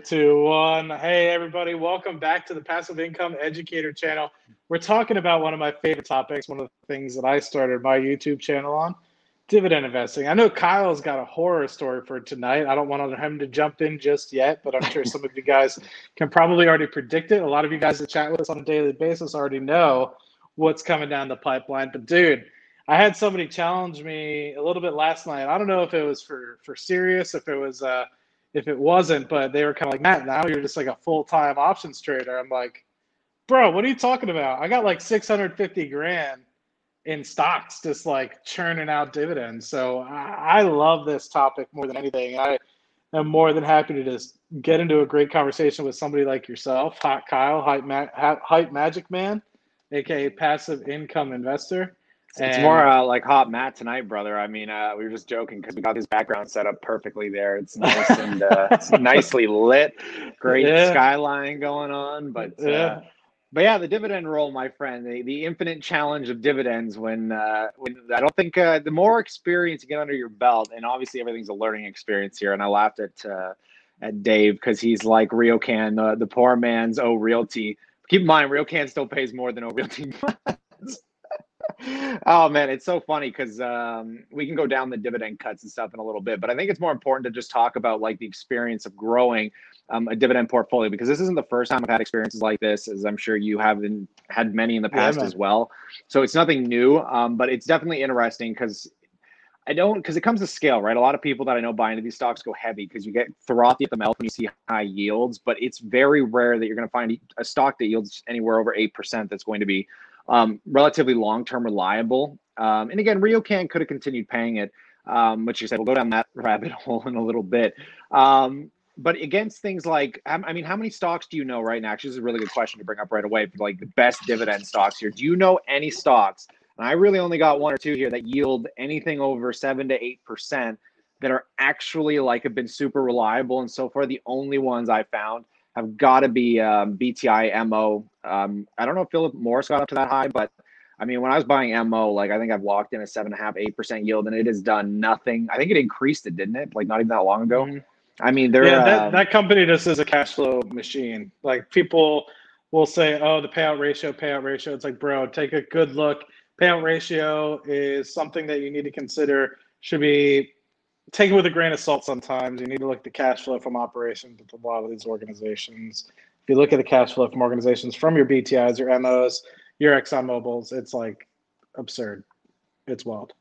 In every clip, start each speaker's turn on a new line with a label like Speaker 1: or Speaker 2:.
Speaker 1: two, one. Hey, everybody. Welcome back to the Passive Income Educator channel. We're talking about one of my favorite topics, one of the things that I started my YouTube channel on, dividend investing. I know Kyle's got a horror story for tonight. I don't want him to jump in just yet, but I'm sure some of you guys can probably already predict it. A lot of you guys that chat with us on a daily basis already know what's coming down the pipeline. But, dude, I had somebody challenge me a little bit last night. I don't know if it was for serious, if it wasn't, but they were kind of like, Matt, now you're just like a full-time options trader. I'm like, bro, what are you talking about? I got like 650 grand in stocks, just like churning out dividends. So I love this topic more than anything. I am more than happy to just get into a great conversation with somebody like yourself, Hot Kyle, Hype Magic Man, aka Passive Income Investor.
Speaker 2: It's more like Hot Matt tonight, brother. I mean, we were just joking because we got his background set up perfectly there. It's nice and it's nicely lit, great skyline going on. But yeah, the dividend roll, my friend, the infinite challenge of dividends. When I don't think the more experience you get under your belt, and obviously everything's a learning experience here. And I laughed at Dave because he's like RioCan, the poor man's O Realty. Keep in mind, RioCan still pays more than O Realty. Oh man, it's so funny because we can go down the dividend cuts and stuff in a little bit, but I think it's more important to just talk about like the experience of growing a dividend portfolio, because this isn't the first time I've had experiences like this, as I'm sure you have had many in the past as well. So it's nothing new, but it's definitely interesting because it comes to scale, right? A lot of people that I know buy into these stocks go heavy because you get frothy at the mouth when you see high yields, but it's very rare that you're going to find a stock that yields anywhere over 8% that's going to be relatively long-term reliable. And again, RioCan could have continued paying it, which you said, we'll go down that rabbit hole in a little bit. But against things like, I mean, how many stocks do you know right now? Actually, this is a really good question to bring up right away for like the best dividend stocks here. Do you know any stocks? And I really only got one or two here that yield anything over 7 to 8% that are actually like have been super reliable. And so far, the only ones I found have got to be BTI MO. I don't know if Philip Morris got up to that high, but I mean, when I was buying MO, like I think I've locked in a 7.5%, 8% yield, and it has done nothing. I think it increased it, didn't it? Like not even that long ago. Mm-hmm. I mean,
Speaker 1: that company just is a cash flow machine. Like people will say, oh, the payout ratio. It's like, bro, take a good look. Payout ratio is something that you need to consider. Should be take it with a grain of salt sometimes. You need to look at the cash flow from operations with a lot of these organizations. If you look at the cash flow from organizations from your BTIs, your MOs, your ExxonMobils, it's like absurd. It's wild.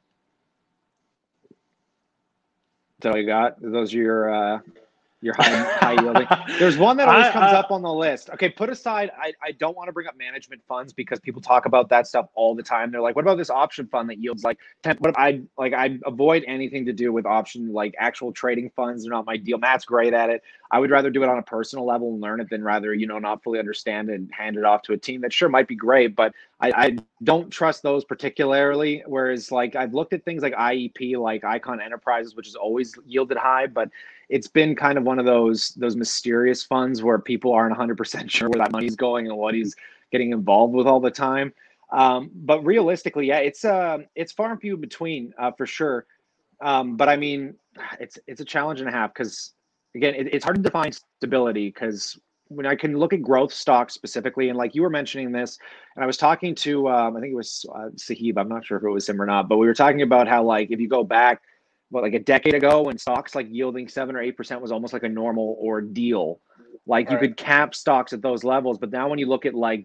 Speaker 2: So you got those are your high yielding. There's one that always comes up on the list. Okay, put aside, I don't want to bring up management funds because people talk about that stuff all the time. They're like, what about this option fund that yields like 10? I avoid anything to do with option, like actual trading funds. They're not my deal. Matt's great at it. I would rather do it on a personal level and learn it than rather, not fully understand and hand it off to a team that sure might be great, but I don't trust those particularly. Whereas like I've looked at things like IEP, like Icon Enterprises, which has always yielded high, but it's been kind of one of those mysterious funds where people aren't 100% sure where that money's going and what he's getting involved with all the time. But realistically, yeah, it's far and few between for sure. But I mean, it's a challenge and a half because again, it's hard to define stability because when I can look at growth stocks specifically, and like you were mentioning this, and I was talking to, I think it was Sahib, I'm not sure if it was him or not, but we were talking about how like if you go back, like a decade ago when stocks like yielding 7 or 8% was almost like a normal ordeal. Like you could cap stocks at those levels. But now when you look at like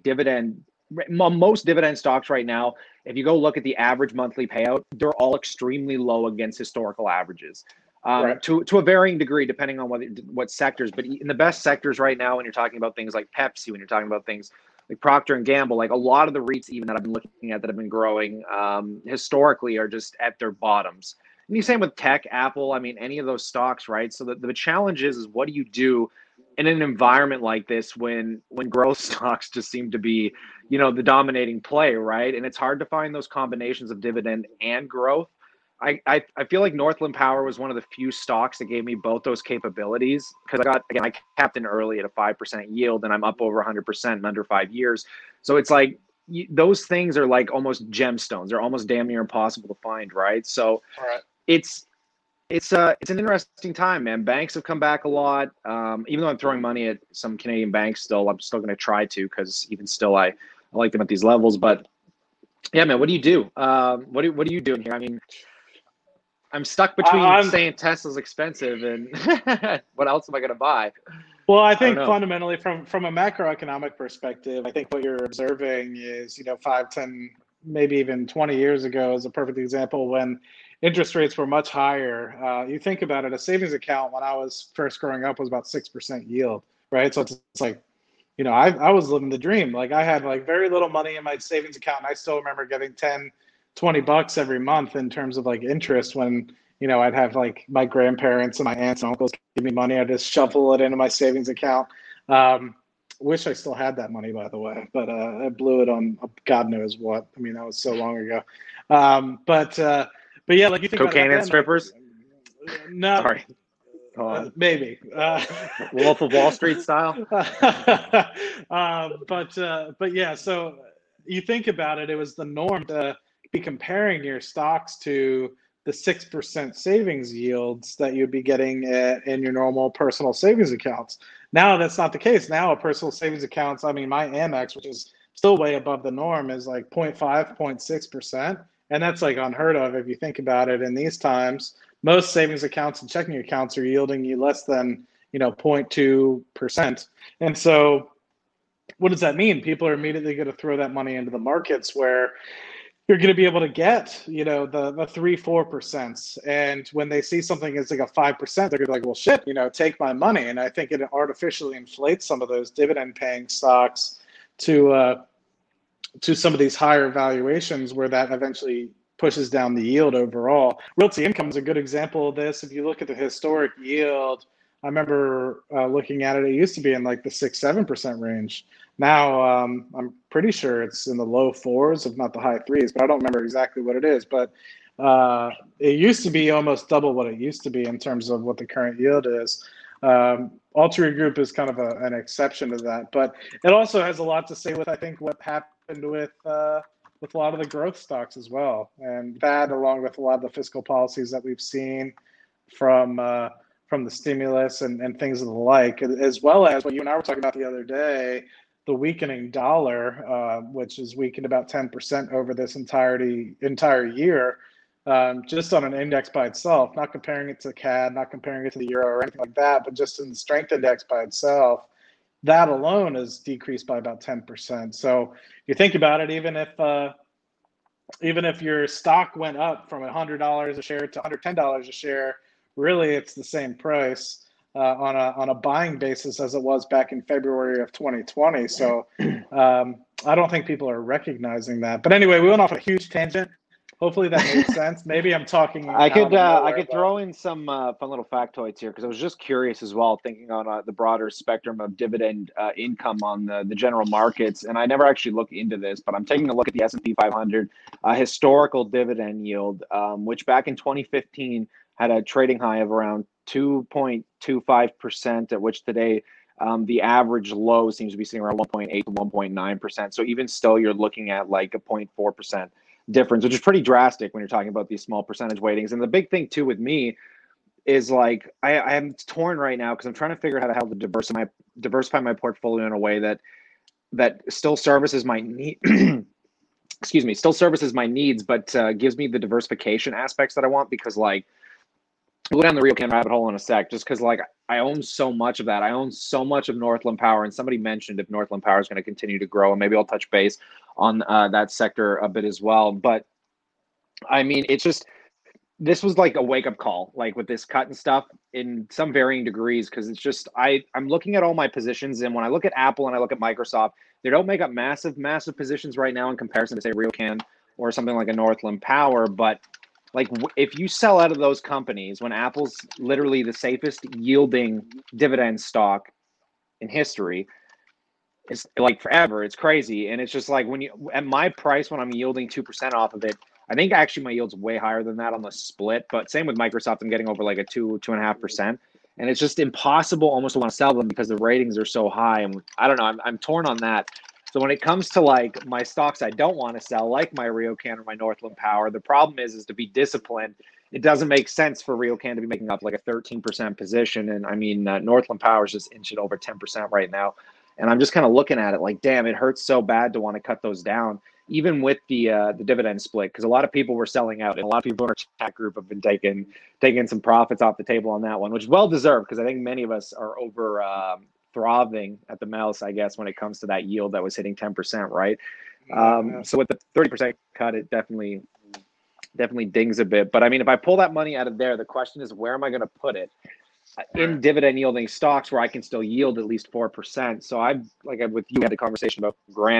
Speaker 2: most dividend stocks right now, if you go look at the average monthly payout, they're all extremely low against historical averages. To a varying degree, depending on what sectors. But in the best sectors right now, when you're talking about things like Pepsi, when you're talking about things like Procter and Gamble, like a lot of the REITs even that I've been looking at that have been growing historically are just at their bottoms. And the same with tech, Apple, I mean, any of those stocks, right? So the challenge is what do you do in an environment like this when growth stocks just seem to be, the dominating play, right? And it's hard to find those combinations of dividend and growth. I feel like Northland Power was one of the few stocks that gave me both those capabilities because I capped in early at a 5% yield and I'm up over 100% in under 5 years. So it's like those things are like almost gemstones. They're almost damn near impossible to find, right? So it's it's an interesting time, man. Banks have come back a lot. Even though I'm throwing money at some Canadian banks still, I'm still going to try to, because even still, I like them at these levels. But yeah, man, what do you do? What are you doing here? I mean, I'm stuck between
Speaker 1: I'm
Speaker 2: saying Tesla's expensive and what else am I going to buy?
Speaker 1: Well, I
Speaker 2: I don't
Speaker 1: think
Speaker 2: know.
Speaker 1: fundamentally, from a macroeconomic perspective, I think what you're observing is, 5, 10, maybe even 20 years ago is a perfect example when interest rates were much higher. You think about it, a savings account when I was first growing up was about 6% yield, right? So it's like, I was living the dream. Like I had like very little money in my savings account, and I still remember getting 10, $20 every month in terms of like interest when I'd have like my grandparents and my aunts and uncles give me money. I just shuffle it into my savings account. Um, wish I still had that money, by the way, but I blew it on God knows what. I mean, that was so long ago. But yeah, like you think about it back
Speaker 2: Cocaine and
Speaker 1: then, like
Speaker 2: strippers.
Speaker 1: no,
Speaker 2: Sorry. Go on.
Speaker 1: maybe.
Speaker 2: Wolf of Wall Street style.
Speaker 1: But yeah, so you think about it, it was the norm to be comparing your stocks to the 6% savings yields that you'd be getting in your normal personal savings accounts. Now that's not the case. Now a personal savings accounts, I mean, my Amex, which is still way above the norm, is like 0.5, 0.6%. And that's like unheard of if you think about it in these times. Most savings accounts and checking accounts are yielding you less than 0.2%. And so what does that mean? People are immediately going to throw that money into the markets where you're going to be able to get, the 3-4%. And when they see something as like a 5%, they're going to be like, well, shit, take my money. And I think it artificially inflates some of those dividend paying stocks to some of these higher valuations where that eventually pushes down the yield overall. Realty income is a good example of this. If you look at the historic yield, I remember looking at it, it used to be in like the 6-7% range. Now I'm pretty sure it's in the low fours, if not the high threes, but I don't remember exactly what it is. But it used to be almost double what it used to be in terms of what the current yield is. Altria Group is kind of an exception to that, but it also has a lot to say with, I think, what happened with a lot of the growth stocks as well, and that, along with a lot of the fiscal policies that we've seen from the stimulus and things of the like, as well as what you and I were talking about the other day, the weakening dollar, which has weakened about 10% over this entire year, just on an index by itself, not comparing it to CAD, not comparing it to the euro or anything like that, but just in the strength index by itself, that alone has decreased by about 10%. So you think about it, even if your stock went up from $100 a share to $110 a share, really it's the same price on a buying basis as it was back in February of 2020. So I don't think people are recognizing that. But anyway, we went off a huge tangent. Hopefully that made sense. Maybe I'm talking.
Speaker 2: I could throw in some fun little factoids here, because I was just curious as well, thinking on the broader spectrum of dividend income on the general markets, and I never actually looked into this, but I'm taking a look at the S&P 500 historical dividend yield, which back in 2015 had a trading high of around 2.25%, at which today the average low seems to be sitting around 1.8 to 1.9%. So even still, you're looking at like a 0.4% difference, which is pretty drastic when you're talking about these small percentage weightings. And the big thing too with me is like I am torn right now because I'm trying to figure out how to diversify my portfolio in a way that still services my need. Excuse me, still services my needs, but gives me the diversification aspects that I want. Because like, we'll go down the RioCan rabbit hole in a sec, just because like I own so much of that. I own so much of Northland Power, and somebody mentioned if Northland Power is going to continue to grow, and maybe I'll touch base on that sector a bit as well. But I mean, it's just, this was like a wake up call, like with this cut and stuff in some varying degrees, because it's just I'm looking at all my positions, and when I look at Apple and I look at Microsoft, they don't make up massive positions right now in comparison to say RioCan or something like a Northland Power, but like if you sell out of those companies when Apple's literally the safest yielding dividend stock in history, it's like forever. It's crazy. And it's just like, when you, at my price, when I'm yielding 2% off of it, I think actually my yield's way higher than that on the split. But same with Microsoft, I'm getting over like a 2.5%. And it's just impossible almost to want to sell them because the ratings are so high. And I don't know, I'm torn on that. So when it comes to like my stocks I don't want to sell, like my RioCan or my Northland Power, the problem is to be disciplined it doesn't make sense for RioCan to be making up like a 13% position. And I mean, Northland Power is just inching over 10% right now. And I'm just kind of looking at it like, damn, it hurts so bad to want to cut those down, even with the dividend split, because a lot of people were selling out, and a lot of people in our chat group have been taking some profits off the table on that one, which is well deserved, because I think many of us are over throbbing at the mouse, I guess, when it comes to that yield that was hitting 10%, right? So with the 30% cut, it definitely dings a bit. But I mean, if I pull that money out of there, the question is, where am I going to put it? In dividend yielding stocks where I can still yield at least 4%. So with you had a conversation about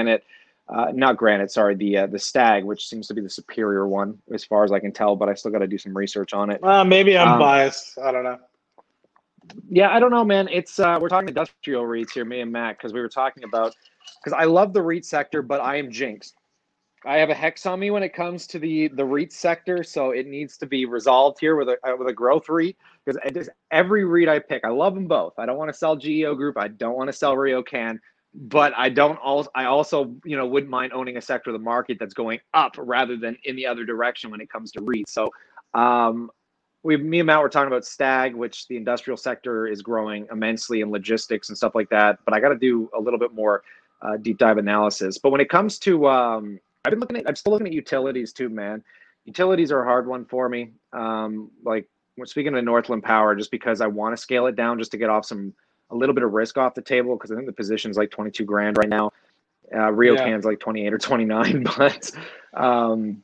Speaker 2: the Stag, which seems to be the superior one as far as I can tell, but I still got to do some research on it.
Speaker 1: Maybe I'm biased. I don't know.
Speaker 2: Yeah, I don't know, man. It's we're talking industrial REITs here, me and Matt, because I love the REIT sector, but I am jinxed. I have a hex on me when it comes to the REIT sector, so it needs to be resolved here with a growth REIT, because every REIT I pick, I love them both. I don't want to sell GEO Group, I don't want to sell RioCan, but I also wouldn't mind owning a sector of the market that's going up rather than in the other direction when it comes to REITs. So me and Matt were talking about Stag, which the industrial sector is growing immensely in logistics and stuff like that, but I got to do a little bit more deep dive analysis. But when it comes to I'm still looking at utilities too, man. Utilities are a hard one for me. Like we're speaking of Northland Power, just because I want to scale it down just to get off a little bit of risk off the table, because I think the position's like 22 grand right now. RioCan's like 28 or 29, but
Speaker 1: I'm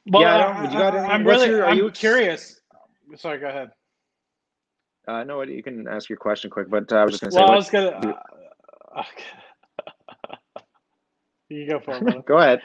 Speaker 1: curious. Sorry, go ahead.
Speaker 2: No, you can ask your question quick, but I was just going to say.
Speaker 1: Okay. You go for it, brother.
Speaker 2: Go ahead.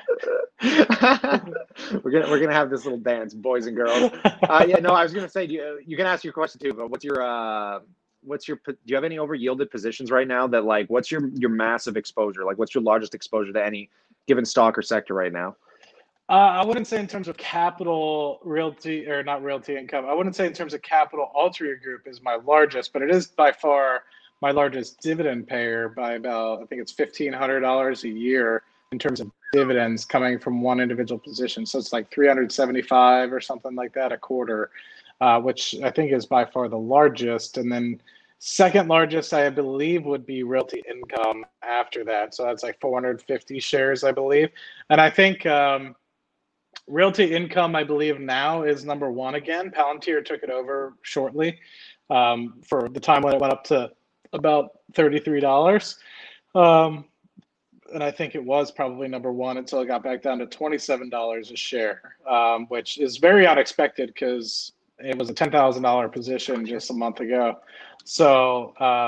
Speaker 2: We're gonna have this little dance, boys and girls. I was gonna say, you can ask your question too, but do you have any over yielded positions right now that, like, what's your massive exposure? Like, what's your largest exposure to any given stock or sector right now?
Speaker 1: I wouldn't say in terms of capital realty, or not realty income. I wouldn't say in terms of capital Altria Group is my largest, but it is by far my largest dividend payer by about, I think it's $1,500 a year in terms of dividends coming from one individual position. So it's like 375 or something like that a quarter, which I think is by far the largest. And then second largest, I believe, would be Realty Income after that. So that's like 450 shares, I believe. And I think Realty Income, I believe now is number one again. Palantir took it over shortly for the time when it went up to about $33. And I think it was probably number one until it got back down to $27 a share, which is very unexpected because it was a $10,000 position just a month ago. So,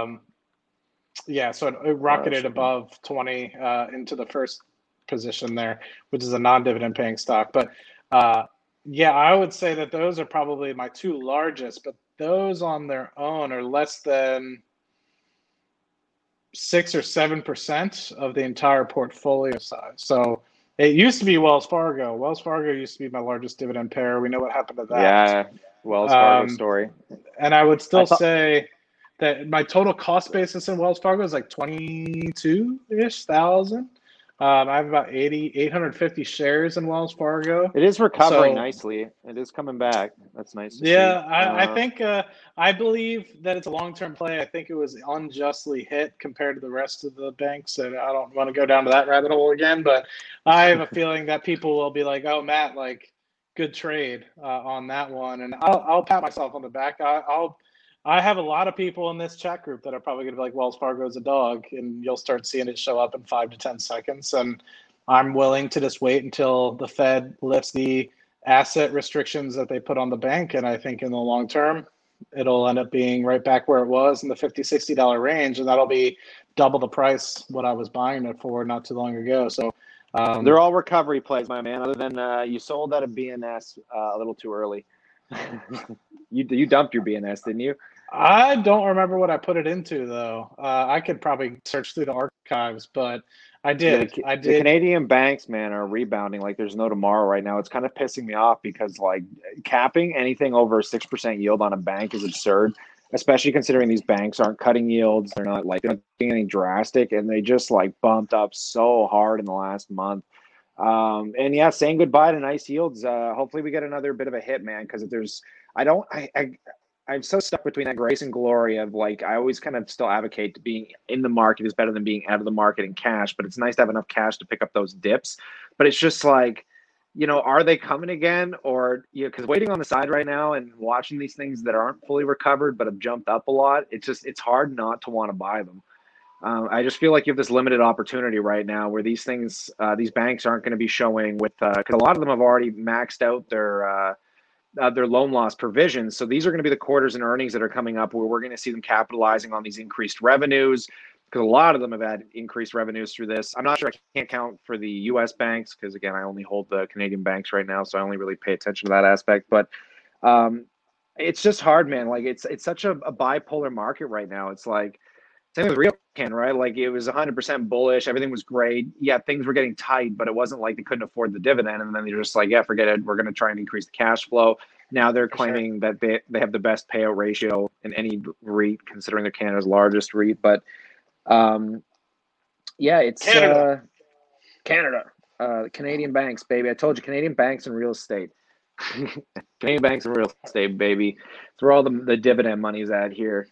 Speaker 1: so it rocketed above 20 into the first position there, which is a non-dividend paying stock. But I would say that those are probably my two largest, but those on their own are less than 6 or 7% of the entire portfolio size. So it used to be Wells Fargo. Wells Fargo used to be my largest dividend payer. We know what happened to that.
Speaker 2: Yeah, Wells Fargo story.
Speaker 1: And I would still say that my total cost basis in Wells Fargo is like 22-ish thousand. I have about 850 shares in Wells Fargo.
Speaker 2: It is recovering nicely. It is coming back. That's nice to see.
Speaker 1: I think I believe that it's a long-term play. I think it was unjustly hit compared to the rest of the banks, and I don't want to go down to that rabbit hole again, but I have a feeling that people will be like, oh, Matt, like, good trade on that one. And I'll pat myself on the back. I have a lot of people in this chat group that are probably going to be like, Wells Fargo's a dog, and you'll start seeing it show up in 5 to 10 seconds. And I'm willing to just wait until the Fed lifts the asset restrictions that they put on the bank. And I think in the long term, it'll end up being right back where it was in the $50, $60 range. And that'll be double the price what I was buying it for not too long ago. So
Speaker 2: they're all recovery plays, my man, other than you sold out of BNS a little too early. You dumped your BNS, didn't you?
Speaker 1: I don't remember what I put it into, though. I could probably search through the archives, but I did.
Speaker 2: The Canadian banks, man, are rebounding like there's no tomorrow right now. It's kind of pissing me off because, like, capping anything over 6% yield on a bank is absurd, especially considering these banks aren't cutting yields. They're not doing anything drastic, and they just, like, bumped up so hard in the last month. And yeah, saying goodbye to nice yields. Hopefully we get another bit of a hit, man, because I'm so stuck between that grace and glory of like, I always kind of still advocate to being in the market is better than being out of the market in cash, but it's nice to have enough cash to pick up those dips. But it's just like, are they coming again? Or, because waiting on the side right now and watching these things that aren't fully recovered but have jumped up a lot, it's hard not to want to buy them. I just feel like you have this limited opportunity right now where these things, these banks aren't going to be showing with, because a lot of them have already maxed out their loan loss provisions. So these are going to be the quarters and earnings that are coming up where we're going to see them capitalizing on these increased revenues, because a lot of them have had increased revenues through this. I'm not sure, I can't count for the U.S. banks because, again, I only hold the Canadian banks right now, so I only really pay attention to that aspect. But it's just hard, man. Like it's such a bipolar market right now. It's like, same with RioCan, right? Like it was 100% bullish. Everything was great. Yeah, things were getting tight, but it wasn't like they couldn't afford the dividend. And then they're just like, yeah, forget it. We're going to try and increase the cash flow. Now they're claiming that they have the best payout ratio in any REIT, considering they're Canada's largest REIT. But yeah, it's Canada. Canadian banks, baby. I told you, Canadian banks and real estate. Canadian banks and real estate, baby. That's where all the dividend money's at here.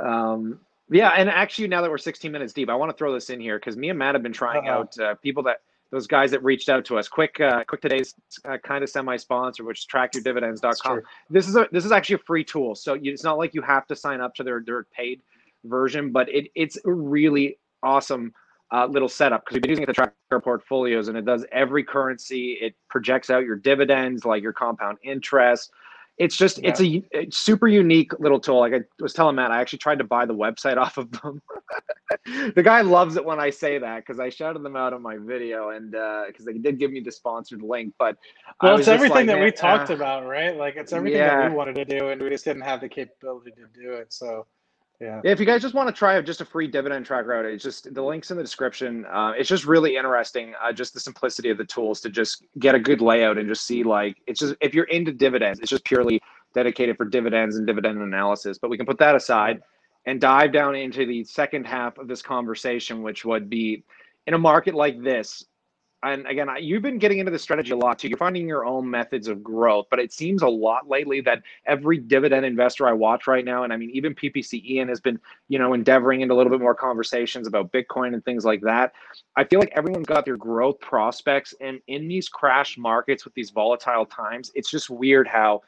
Speaker 2: Yeah, and actually, now that we're 16 minutes deep, I want to throw this in here because me and Matt have been trying out those guys that reached out to us. Quick today's kind of semi-sponsor, which is trackyourdividends.com. This is actually a free tool, so it's not like you have to sign up to their paid version, but it's a really awesome little setup because we've been using it to track our portfolios, and it does every currency. It projects out your dividends, like your compound interest. It's just, it's a super unique little tool. Like I was telling Matt, I actually tried to buy the website off of them. The guy loves it when I say that because I shouted them out on my video and because they did give me the sponsored link. But
Speaker 1: it's everything that we talked about, right? Like it's everything that we wanted to do and we just didn't have the capability to do it. So yeah.
Speaker 2: If you guys just want to try just a free dividend tracker out, it's just the link's in the description. It's just really interesting, just the simplicity of the tools to just get a good layout and just see like it's just if you're into dividends, it's just purely dedicated for dividends and dividend analysis. But we can put that aside and dive down into the second half of this conversation, which would be in a market like this. And again, you've been getting into the strategy a lot too. You're finding your own methods of growth, but it seems a lot lately that every dividend investor I watch right now, and I mean, even PPC Ian has been, endeavoring into a little bit more conversations about Bitcoin and things like that. I feel like everyone's got their growth prospects, and in these crash markets with these volatile times, it's just weird how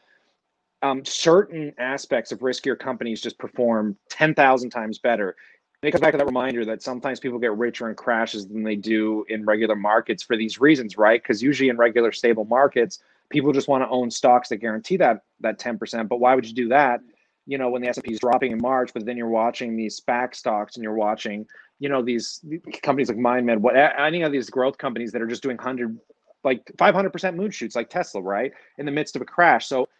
Speaker 2: certain aspects of riskier companies just perform 10,000 times better. And it comes back to that reminder that sometimes people get richer in crashes than they do in regular markets for these reasons, right? Because usually in regular stable markets, people just want to own stocks that guarantee that 10%. But why would you do that, when the S&P is dropping in March, but then you're watching these SPAC stocks and you're watching, these companies like MindMed, any of these growth companies that are just doing 500% moonshoots like Tesla, right? In the midst of a crash. So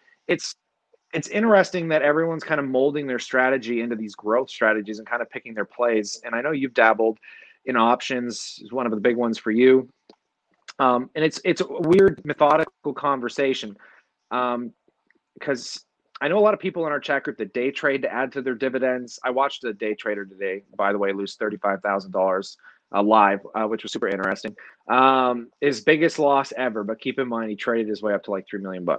Speaker 2: it's interesting that everyone's kind of molding their strategy into these growth strategies and kind of picking their plays. And I know you've dabbled in options, is one of the big ones for you. And it's a weird methodical conversation because I know a lot of people in our chat group that day trade to add to their dividends. I watched a day trader today, by the way, lose $35,000 live, which was super interesting. His biggest loss ever, but keep in mind he traded his way up to like $3 million.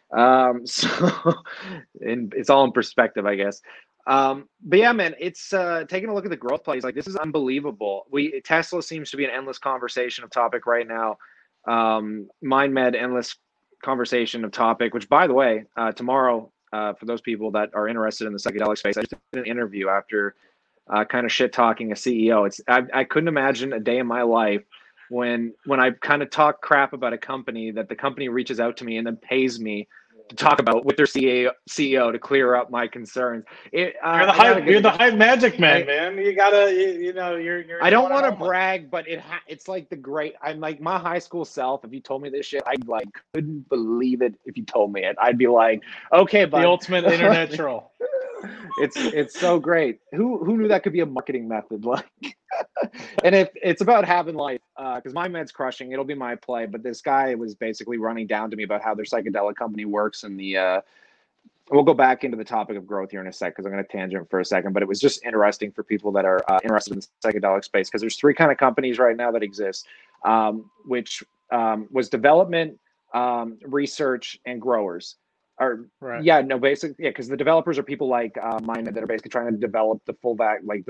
Speaker 2: So and it's all in perspective, I guess. But yeah, man, it's taking a look at the growth plays. Like this is unbelievable. Tesla seems to be an endless conversation of topic right now. MindMed, endless conversation of topic. Which, by the way, tomorrow, for those people that are interested in the psychedelic space, I just did an interview after. Kind of shit talking a CEO. I couldn't imagine a day in my life when I kind of talk crap about a company that the company reaches out to me and then pays me to talk about with their CEO to clear up my concerns.
Speaker 1: You're the hype magic man, man. You gotta, you're.
Speaker 2: I don't want to brag, but it's like I'm like my high school self. If you told me this shit, I couldn't believe it. If you told me it, I'd be like, okay, bud.
Speaker 1: The ultimate internet troll.
Speaker 2: It's so great. Who knew that could be a marketing method? And if it's about having life, because MindMed's crushing, it'll be my play. But this guy was basically running down to me about how their psychedelic company works, and we'll go back into the topic of growth here in a sec because I'm going to tangent for a second. But it was just interesting for people that are interested in the psychedelic space because there's three kind of companies right now that exist, which was development, research, and growers. Or
Speaker 1: Right.
Speaker 2: yeah, no, basically, yeah, because the developers are people like mine that are basically trying to develop the full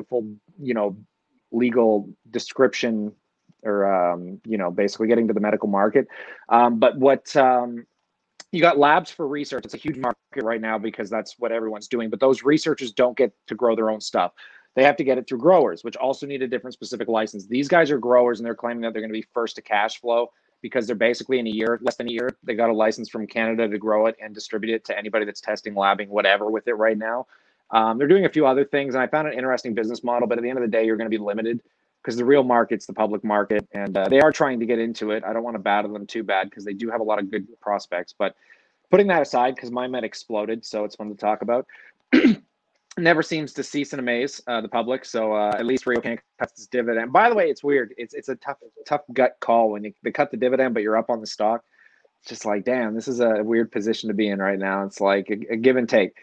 Speaker 2: legal description, or basically getting to the medical market. But what you got labs for research. It's a huge market right now because that's what everyone's doing. But those researchers don't get to grow their own stuff. They have to get it through growers, which also need a different specific license. These guys are growers, and they're claiming that they're going to be first to cash flow because they're basically in a year, less than a year, they got a license from Canada to grow it and distribute it to anybody that's testing, labbing, whatever with it right now. They're doing a few other things, and I found an interesting business model. But at the end of the day, you're going to be limited because the real market's the public market, and they are trying to get into it. I don't want to battle them too bad because they do have a lot of good prospects. But putting that aside, because MindMed exploded, so it's fun to talk about. Never seems to cease and amaze the public. So at least RioCan cuts its dividend. By the way, it's weird. It's a tough gut call when they cut the dividend, but you're up on the stock. It's just like, damn, this is a weird position to be in right now. It's like a give and take.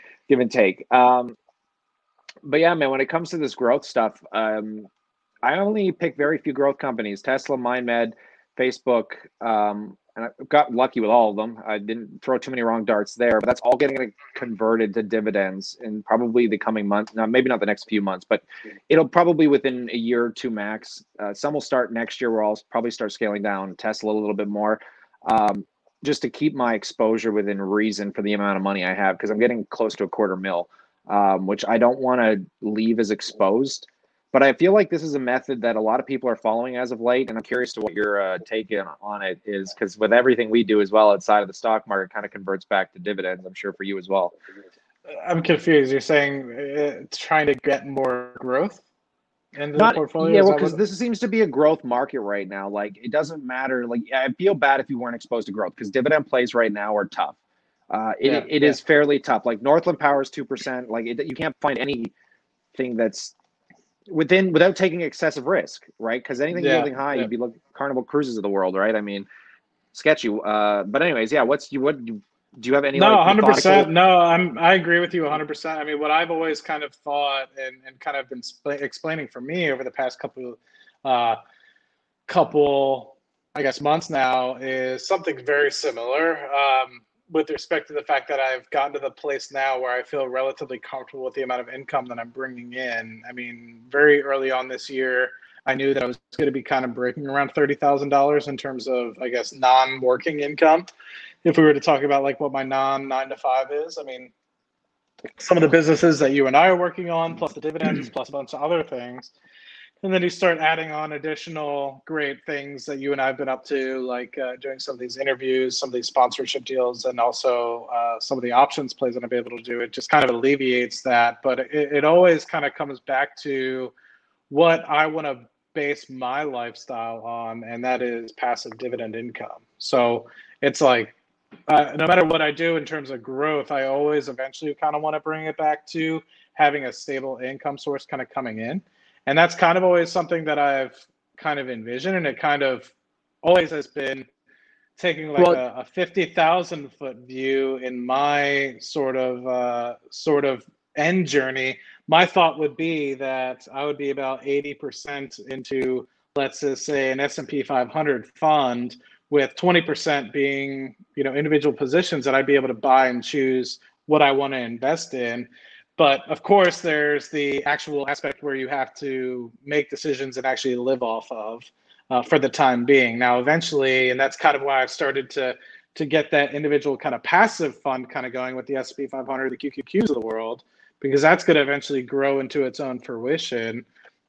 Speaker 2: But yeah, man, when it comes to this growth stuff, I only pick very few growth companies: Tesla, MindMed, Facebook. And I got lucky with all of them. I didn't throw too many wrong darts there, but that's all getting converted to dividends in probably the coming month. Now, maybe not the next few months, but it'll probably within a year or two max. Some will start next year where I'll probably start scaling down Tesla a little bit more, just to keep my exposure within reason for the amount of money I have, because I'm getting close to $250,000, which I don't want to leave as exposed. But I feel like this is a method that a lot of people are following as of late, and I'm curious to what your take on it is, because with everything we do as well outside of the stock market, kind of converts back to dividends, I'm sure for you as well.
Speaker 1: I'm confused. You're saying it's trying to get more growth into the portfolio?
Speaker 2: Yeah, well, because this seems to be a growth market right now. Like, it doesn't matter. Like, I feel bad if you weren't exposed to growth, because dividend plays right now are tough. It is fairly tough. Like Northland Power is 2%. Like, you can't find anything that's without taking excessive risk, right? Because anything yielding high, you'd be like Carnival Cruises of the world, right? I mean, sketchy. But anyways, yeah. Do you have any?
Speaker 1: No, 100%. No, I agree with you 100%. I mean, what I've always kind of thought and kind of been explaining for me over the past couple, I guess, months now is something very similar. With respect to the fact that I've gotten to the place now where I feel relatively comfortable with the amount of income that I'm bringing in. I mean, very early on this year, I knew that I was going to be kind of breaking around $30,000 in terms of, I guess, non-working income. If we were to talk about like what my non-9 to 5 is, I mean, some of the businesses that you and I are working on, plus the dividends, plus a bunch of other things. And then you start adding on additional great things that you and I have been up to, like doing some of these interviews, some of these sponsorship deals, and also some of the options plays that I've been able to do. It just kind of alleviates that. But it always kind of comes back to what I want to base my lifestyle on, and that is passive dividend income. So it's like, no matter what I do in terms of growth, I always eventually kind of want to bring it back to having a stable income source kind of coming in. And that's kind of always something that I've kind of envisioned, and it kind of always has been taking like a 50,000 foot view in my sort of end journey. My thought would be that I would be about 80% into, let's just say, an S&P 500 fund, with 20% being, individual positions that I'd be able to buy and choose what I want to invest in. But of course, there's the actual aspect where you have to make decisions and actually live off of for the time being. Now, eventually, and that's kind of why I've started to get that individual kind of passive fund kind of going with the S&P 500, the QQQs of the world, because that's going to eventually grow into its own fruition.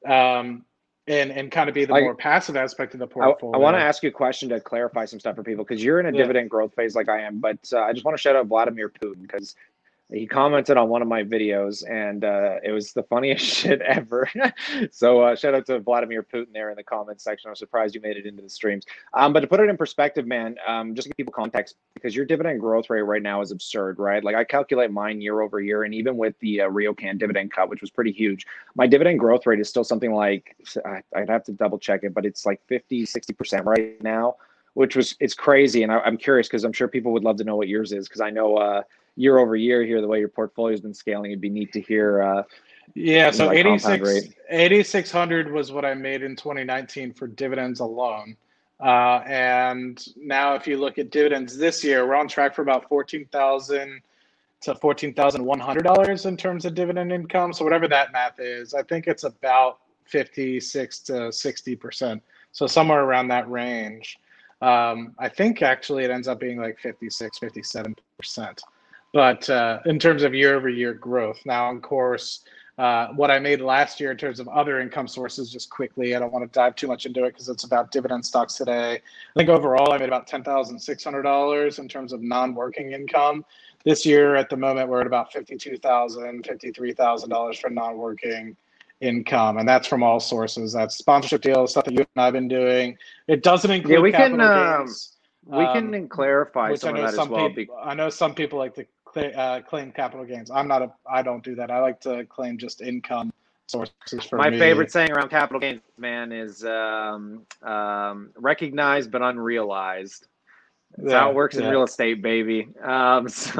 Speaker 1: And kind of be the more passive aspect of the portfolio.
Speaker 2: I want to ask you a question to clarify some stuff for people, because you're in a dividend growth phase like I am. But I just want to shout out Vladimir Putin, because he commented on one of my videos, and it was the funniest shit ever. So shout out to Vladimir Putin there in the comments section. I'm surprised you made it into the streams. But to put it in perspective, man, just to give people context, because your dividend growth rate right now is absurd, right? Like, I calculate mine year over year, and even with the RioCan dividend cut, which was pretty huge, my dividend growth rate is still something like, I'd have to double check it, but it's like 50, 60% right now, it's crazy. And I'm curious, because I'm sure people would love to know what yours is, because I know year over year here, the way your portfolio has been scaling, it'd be neat to hear.
Speaker 1: So 8,600 was what I made in 2019 for dividends alone. And now if you look at dividends this year, we're on track for about $14,000 to $14,100 in terms of dividend income. So whatever that math is, I think it's about 56 to 60%. So somewhere around that range. I think actually it ends up being like 56, 57%. But in terms of year over year growth, now, of course, what I made last year in terms of other income sources, just quickly, I don't want to dive too much into it because it's about dividend stocks today. I think overall I made about $10,600 in terms of non-working income. This year, at the moment, we're at about $52,000, $53,000 for non-working income, and that's from all sources. That's sponsorship deals, stuff that you and I have been doing. It doesn't include capital gains.
Speaker 2: We can clarify some of that as well.
Speaker 1: I know some people like to claim capital gains. I don't do that. I like to claim just income sources for
Speaker 2: my
Speaker 1: me.
Speaker 2: favorite saying around capital gains, man, is recognized but unrealized. That's how it works in real estate, baby. I just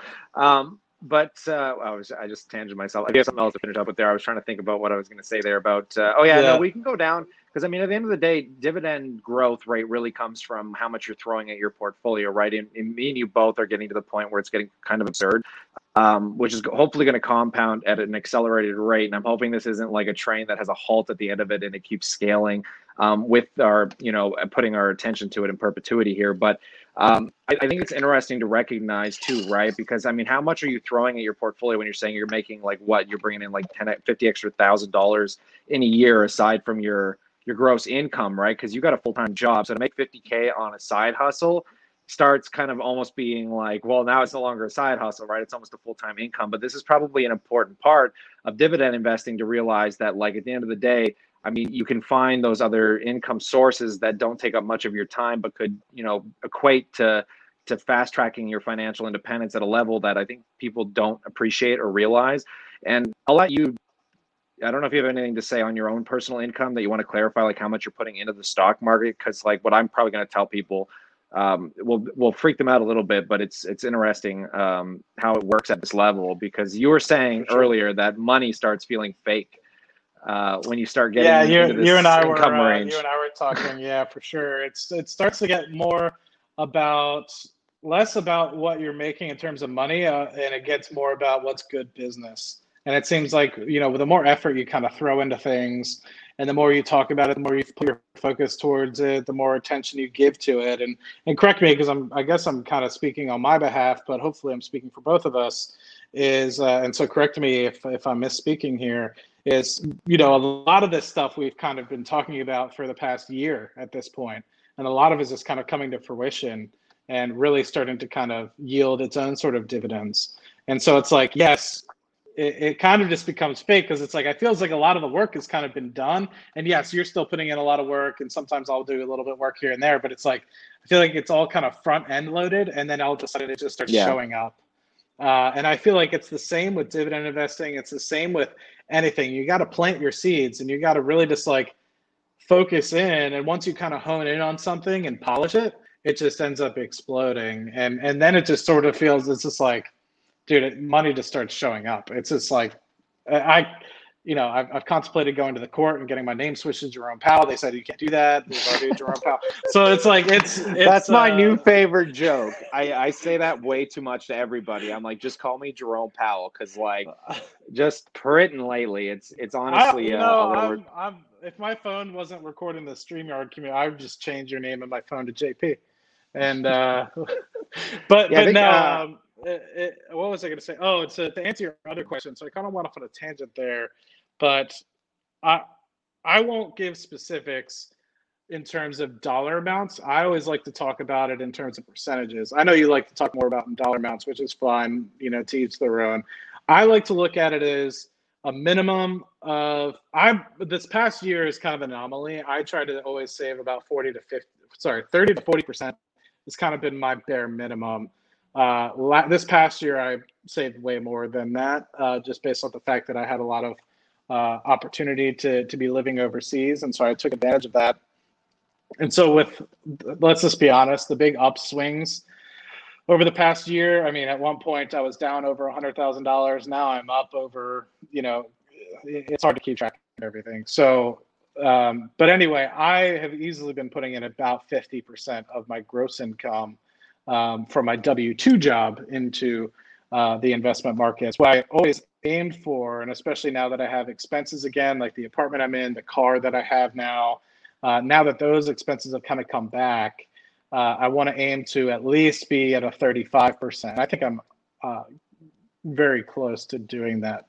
Speaker 2: tangent myself. I have something else to finish up with there. I was trying to think about what I was going to say there about. No, we can go down because I mean, at the end of the day, dividend growth rate really comes from how much you're throwing at your portfolio, right? And me and you both are getting to the point where it's getting kind of absurd, which is hopefully going to compound at an accelerated rate. And I'm hoping this isn't like a train that has a halt at the end of it and it keeps scaling with our, putting our attention to it in perpetuity here. But I think it's interesting to recognize too, right? Because I mean, how much are you throwing at your portfolio when you're saying you're making like what you're bringing in like $50 extra $1,000 in a year aside from your gross income, right? Because you got a full-time job, so to make $50K on a side hustle starts kind of almost being like, well, now it's no longer a side hustle, right? It's almost a full-time income. But this is probably an important part of dividend investing to realize that, like, at the end of the day, I mean, you can find those other income sources that don't take up much of your time, but could, equate to fast tracking your financial independence at a level that I think people don't appreciate or realize. And I'll let you, I don't know if you have anything to say on your own personal income that you want to clarify, like how much you're putting into the stock market, because like what I'm probably going to tell people will freak them out a little bit, but it's interesting how it works at this level, because you were saying earlier that money starts feeling fake when you start getting into this income range.
Speaker 1: You and I were talking, yeah, for sure. It starts to get less about what you're making in terms of money, and it gets more about what's good business. And it seems like, the more effort you kind of throw into things and the more you talk about it, the more you put your focus towards it, the more attention you give to it. And correct me, because I guess I'm kind of speaking on my behalf, but hopefully I'm speaking for both of us, and so correct me if I'm misspeaking here, is, a lot of this stuff we've kind of been talking about for the past year at this point. And a lot of it is just kind of coming to fruition and really starting to kind of yield its own sort of dividends. And so it's like, yes, it kind of just becomes fake, because it's like, it feels like a lot of the work has kind of been done. And yes, you're still putting in a lot of work, and sometimes I'll do a little bit of work here and there, but it's like, I feel like it's all kind of front end loaded, and then all of a sudden it just starts showing up. And I feel like it's the same with dividend investing. It's the same with anything. You got to plant your seeds, and you got to really just like focus in. And once you kind of hone in on something and polish it, it just ends up exploding. And then it just sort of feels, it's just like, dude, money just starts showing up. It's just like, I've contemplated going to the court and getting my name switched to Jerome Powell. They said you can't do that. There's already Jerome Powell. So it's like,
Speaker 2: that's my new favorite joke. I say that way too much to everybody. I'm like, just call me Jerome Powell, because like, just written lately, it's honestly
Speaker 1: if my phone wasn't recording the StreamYard community, I would just change your name in my phone to JP. And what was I going to say? Oh, it's to answer your other question. So I kind of went off on a tangent there, but I won't give specifics in terms of dollar amounts. I always like to talk about it in terms of percentages. I know you like to talk more about dollar amounts, which is fine, to each their own. I like to look at it as a minimum of, this past year is kind of an anomaly. I try to always save about 30 to 40% has kind of been my bare minimum. This past year, I saved way more than that, just based on the fact that I had a lot of opportunity to be living overseas. And so I took advantage of that. And so let's just be honest, the big upswings over the past year, I mean, at one point I was down over $100,000. Now I'm up over, it's hard to keep track of everything. So But anyway, I have easily been putting in about 50% of my gross income from my W-2 job into the investment market. It's what I always aimed for, and especially now that I have expenses again, like the apartment I'm in, the car that I have now. Now that those expenses have kind of come back, I want to aim to at least be at a 35%. I think I'm very close to doing that.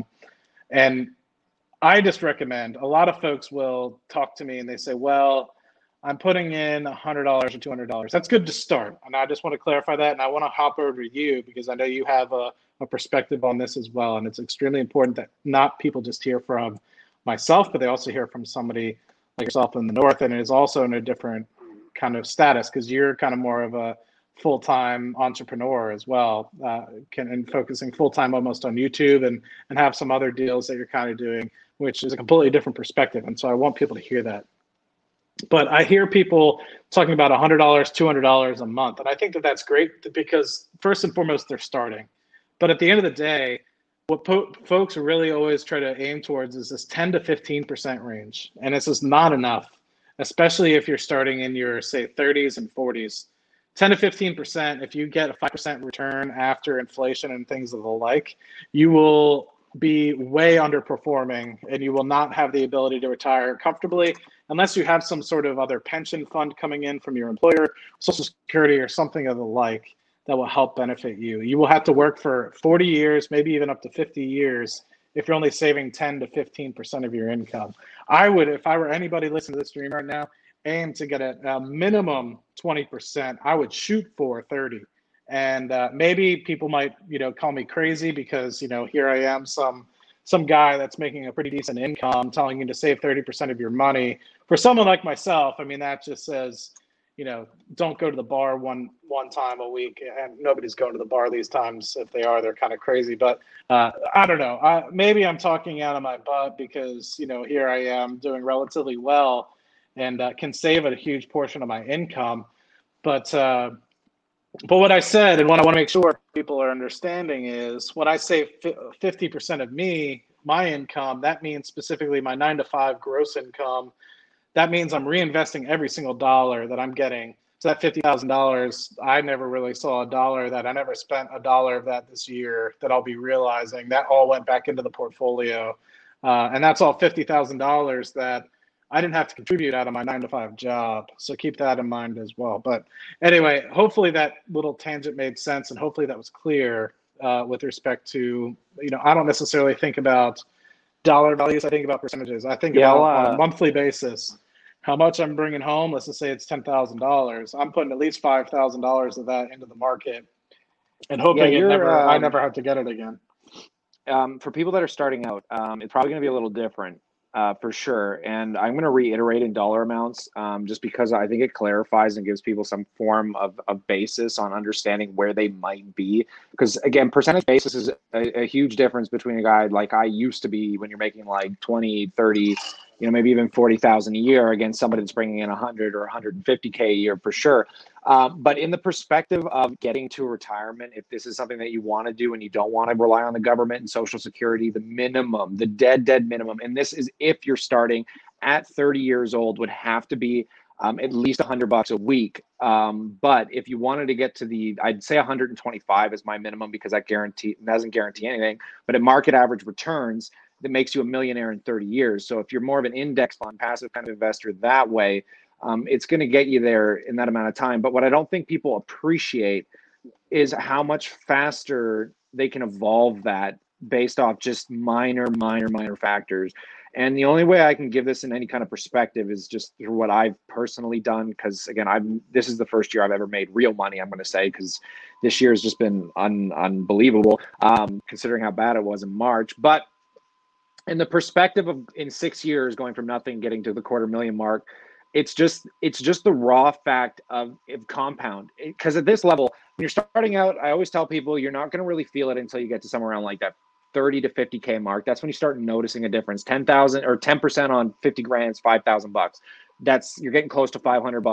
Speaker 1: And I just recommend, a lot of folks will talk to me and they say, well, I'm putting in $100 or $200. That's good to start. And I just want to clarify that. And I want to hop over to you because I know you have a perspective on this as well. And it's extremely important that not people just hear from myself, but they also hear from somebody like yourself in the North. And it is also in a different kind of status because you're kind of more of a full-time entrepreneur as well, and focusing full-time almost on YouTube and have some other deals that you're kind of doing, which is a completely different perspective. And so I want people to hear that. But I hear people talking about $100, $200 a month. And I think that that's great because first and foremost, they're starting. But at the end of the day, what folks really always try to aim towards is this 10 to 15% range. And it's just not enough, especially if you're starting in your, say, 30s and 40s. 10 to 15%, if you get a 5% return after inflation and things of the like, you will be way underperforming and you will not have the ability to retire comfortably unless you have some sort of other pension fund coming in from your employer, Social Security or something of the like that will help benefit you. You will have to work for 40 years, maybe even up to 50 years if you're only saving 10 to 15% of your income. I would, if I were anybody listening to this stream right now, aim to get a minimum 20%. I would shoot for 30. And maybe people might, call me crazy because, here I am, some guy that's making a pretty decent income telling you to save 30% of your money. For someone like myself, I mean, that just says, don't go to the bar one time a week. And nobody's going to the bar these times. If they are, they're kind of crazy. But I don't know. Maybe I'm talking out of my butt because, here I am doing relatively well and can save a huge portion of my income. But what I said, and what I want to make sure people are understanding is when I say 50% of my income, that means specifically my 9-to-5 gross income. That means I'm reinvesting every single dollar that I'm getting. So that $50,000, I never really saw a dollar that I never spent a dollar of that this year that I'll be realizing. That all went back into the portfolio. And that's all $50,000 that I didn't have to contribute out of my 9-to-5 job. So keep that in mind as well. But anyway, hopefully that little tangent made sense. And hopefully that was clear with respect to, I don't necessarily think about dollar values. I think about percentages. I think about on a monthly basis, how much I'm bringing home. Let's just say it's $10,000. I'm putting at least $5,000 of that into the market and hoping I never have to get it again.
Speaker 2: For people that are starting out, it's probably going to be a little different. For sure. And I'm going to reiterate in dollar amounts just because I think it clarifies and gives people some form of basis on understanding where they might be. Because again, percentage basis is a huge difference between a guy like I used to be when you're making like 20, 30, maybe even 40,000 a year against somebody that's bringing in 100 or 150K a year for sure. But in the perspective of getting to retirement, if this is something that you want to do and you don't want to rely on the government and Social Security, the minimum, the dead minimum, and this is if you're starting at 30 years old, would have to be at least $100 a week. But if you wanted to get to I'd say 125 is my minimum because that doesn't guarantee anything. But at market average returns, that makes you a millionaire in 30 years. So if you're more of an index fund, passive kind of investor that way, it's going to get you there in that amount of time. But what I don't think people appreciate is how much faster they can evolve that based off just minor factors. And the only way I can give this in any kind of perspective is just through what I've personally done. Because again, this is the first year I've ever made real money, I'm going to say, because this year has just been unbelievable, considering how bad it was in March. But in the perspective of in 6 years going from nothing getting to the $250,000 mark, it's just the raw fact of compound. Because at this level, when you're starting out, I always tell people you're not going to really feel it until you get to somewhere around like that 30 to 50K mark. That's when you start noticing a difference. 10,000 or 10% on 50 grand is $5,000. You're getting close to $500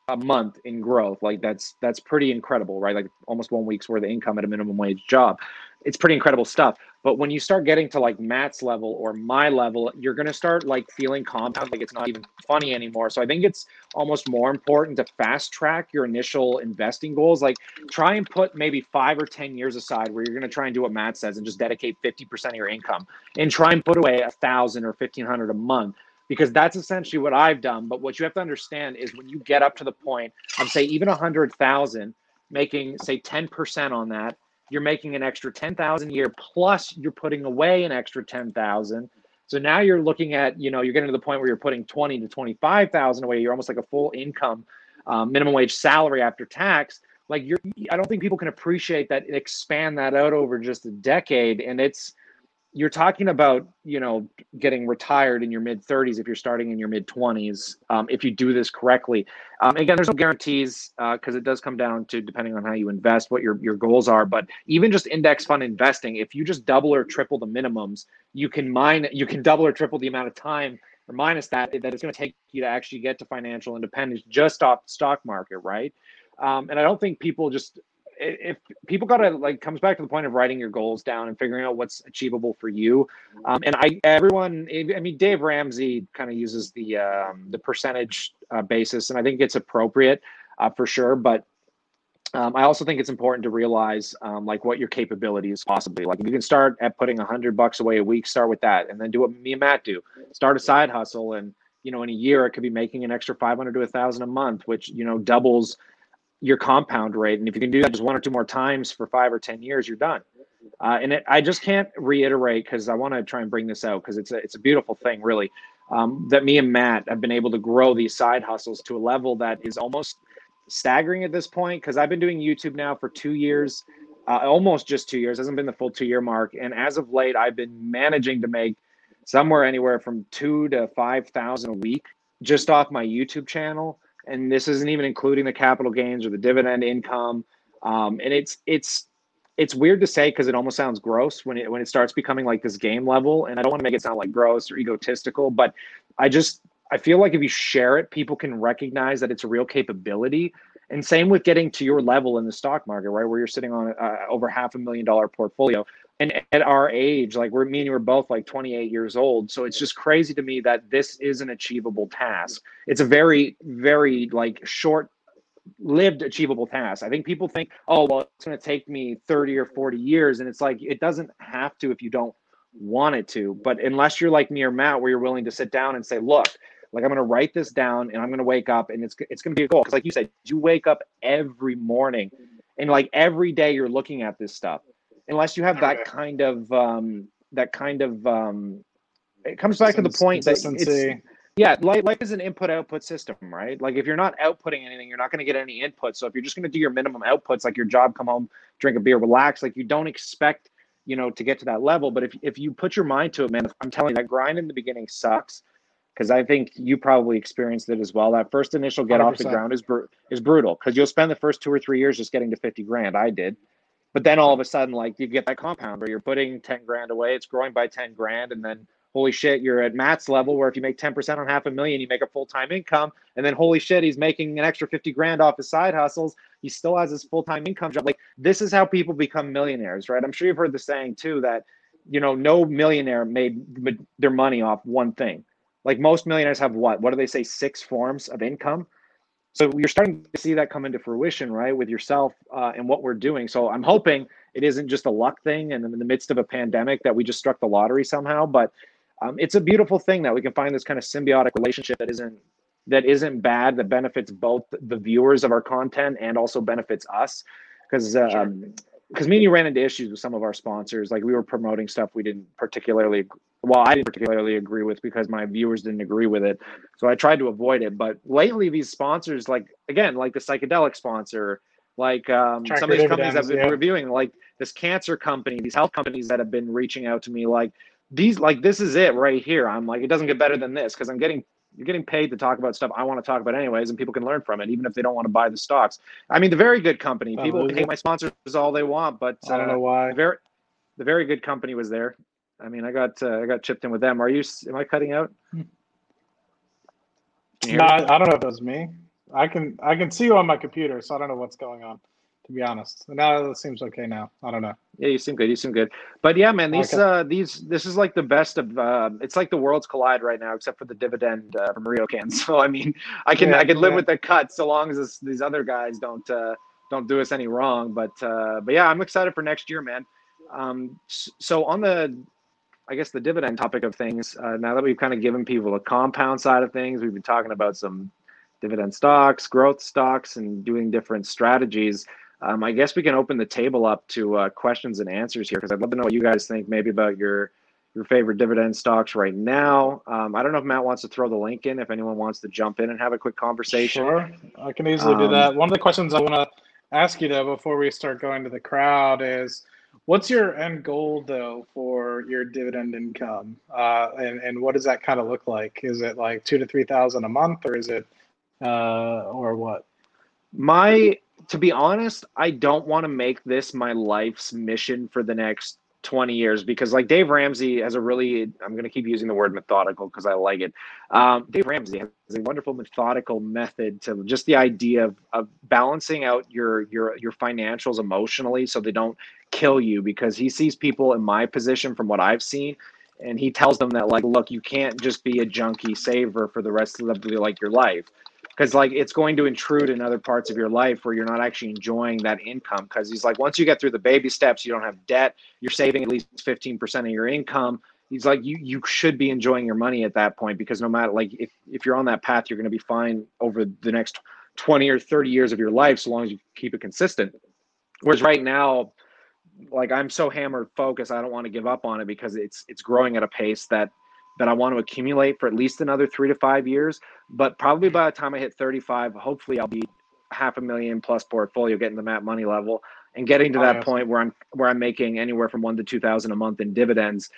Speaker 2: a month in growth. Like that's pretty incredible, right? Like almost 1 week's worth of income at a minimum wage job. It's pretty incredible stuff. But when you start getting to like Matt's level or my level, you're going to start like feeling compound, like it's not even funny anymore. So I think it's almost more important to fast track your initial investing goals. Like try and put maybe 5 or 10 years aside where you're going to try and do what Matt says and just dedicate 50% of your income and try and put away 1,000 or 1,500 a month, because that's essentially what I've done. But what you have to understand is when you get up to the point of say even 100,000, making say 10% on that, you're making an extra 10,000 a year, plus you're putting away an extra 10,000. So now you're looking at, you're getting to the point where you're putting 20 to 25,000 away. You're almost like a full income minimum wage salary after tax. Like I don't think people can appreciate that, expand that out over just a decade. And you're talking about, getting retired in your mid 30s if you're starting in your mid 20s, if you do this correctly. Again, there's no guarantees because it does come down to, depending on how you invest, what your goals are. But even just index fund investing, if you just double or triple the minimums, you can double or triple the amount of time, or minus that it's going to take you to actually get to financial independence just off the stock market, right? And I don't think people if people gotta comes back to the point of writing your goals down and figuring out what's achievable for you. Dave Ramsey kind of uses the percentage basis, and I think it's appropriate for sure. But I also think it's important to realize what your capability is possibly. Like if you can start at putting $100 away a week, start with that, and then do what me and Matt do. Start a side hustle, and in a year it could be making an extra 500 to 1,000 a month, which doubles your compound rate. And if you can do that just 1 or 2 more times for 5 or 10 years, you're done. I just can't reiterate, because I want to try and bring this out because it's a beautiful thing, really, that me and Matt have been able to grow these side hustles to a level that is almost staggering at this point. Because I've been doing YouTube now for 2 years, almost just 2 years, hasn't been the full 2-year mark. And as of late, I've been managing to make somewhere anywhere from 2,000 to 5,000 a week just off my YouTube channel. And this isn't even including the capital gains or the dividend income. And it's weird to say because it almost sounds gross when it starts becoming like this game level. And I don't want to make it sound like gross or egotistical, but I feel like if you share it, people can recognize that it's a real capability. And same with getting to your level in the stock market, right? Where you're sitting on over $500,000 portfolio. And at our age, like me and you were both like 28 years old. So it's just crazy to me that this is an achievable task. It's a very, very short-lived achievable task. I think people think, oh, well, it's going to take me 30 or 40 years. And it's like, it doesn't have to if you don't want it to. But unless you're like me or Matt, where you're willing to sit down and say, look, like I'm going to write this down and I'm going to wake up and it's going to be a goal. Because like you said, you wake up every morning and like every day you're looking at this stuff. Unless you have that kind of it comes back to the point that life is an input-output system, right? Like if you're not outputting anything, you're not going to get any input. So if you're just going to do your minimum outputs, like your job, come home, drink a beer, relax, like you don't expect, to get to that level. But if you put your mind to it, man, I'm telling you, that grind in the beginning sucks. Because I think you probably experienced it as well. That first initial get 100%. Off the ground is brutal, because you'll spend the first 2 or 3 years just getting to 50 grand. I did. But then all of a sudden, like you get that compound where you're putting 10 grand away, it's growing by 10 grand. And then holy shit, you're at Matt's level where if you make 10% on $500,000, you make a full-time income. And then holy shit, he's making an extra 50 grand off his side hustles. He still has his full-time income job. Like this is how people become millionaires, right? I'm sure you've heard the saying too, that, no millionaire made their money off one thing. Like most millionaires have what do they say? 6 forms of income. So you're starting to see that come into fruition, right, with yourself and what we're doing. So I'm hoping it isn't just a luck thing and in the midst of a pandemic that we just struck the lottery somehow. But it's a beautiful thing that we can find this kind of symbiotic relationship that isn't bad, that benefits both the viewers of our content and also benefits us. Because me and you ran into issues with some of our sponsors. Like we were promoting stuff I didn't particularly agree with because my viewers didn't agree with it. So I tried to avoid it. But lately these sponsors, like the psychedelic sponsor, like some of these companies I've been reviewing, like this cancer company, these health companies that have been reaching out to me, like this is it right here. I'm like, it doesn't get better than this, because you're getting paid to talk about stuff I want to talk about anyways, and people can learn from it, even if they don't want to buy the stocks. I mean, the Very Good Company, people hate my sponsors all they want, but
Speaker 1: I don't know why.
Speaker 2: The Very Good Company was there. I mean, I got chipped in with them. Am I cutting out?
Speaker 1: No, I don't know if it was me. I can see you on my computer, so I don't know what's going on, to be honest. Now it seems okay now. I don't know.
Speaker 2: Yeah, you seem good. You seem good. But yeah, man,
Speaker 1: Okay.
Speaker 2: this is like the best of. It's like the worlds collide right now, except for the dividend from RioCan. So I mean, I
Speaker 1: Yeah,
Speaker 2: can live
Speaker 1: yeah.
Speaker 2: with the cut so long as these other guys don't do us any wrong. But yeah, I'm excited for next year, man. So on the I guess the dividend topic of things, now that we've kind of given people a compound side of things, we've been talking about some dividend stocks, growth stocks, and doing different strategies. I guess we can open the table up to questions and answers here because I'd love to know what you guys think maybe about your favorite dividend stocks right now. I don't know if Matt wants to throw the link in, if anyone wants to jump in and have a quick conversation.
Speaker 1: Sure. I can easily do
Speaker 2: Um,
Speaker 1: that. One of the questions I want to ask you though before we start going to the crowd is what's your end goal though for your dividend income? And what does that kind of look like? Is it like 2 to 3 thousand a month or is it or what?
Speaker 2: My, to be honest, I don't want to make this my life's mission for the next 20 years because, like, Dave Ramsey has a really, I'm going to keep using the word methodical because I like it. Dave Ramsey has a wonderful methodical method to just the idea of balancing out your financials emotionally so they don't kill you because he sees people in my position from what I've seen. And he tells them that, like, look, you can't just be a junkie saver for the rest of like your life because like it's going to intrude in other parts of your life where you're not actually enjoying that income because he's like once you get through the baby steps you don't have debt, you're saving at least 15% of your income. He's like you should be enjoying your money at that point because no matter like if you're on that path you're going to be fine over the next 20 or 30 years of your life so long as you keep it consistent. Whereas right now, like I'm so hammered focused, I don't want to give up on it because it's growing at a pace that I want to accumulate for at least another 3 to 5 years. But probably by the time I hit 35, hopefully I'll be half a million plus portfolio, getting the Map Money level, and getting to
Speaker 1: Oh,
Speaker 2: that
Speaker 1: yes.
Speaker 2: point where I'm making anywhere from 1 to 2 thousand a month in dividends.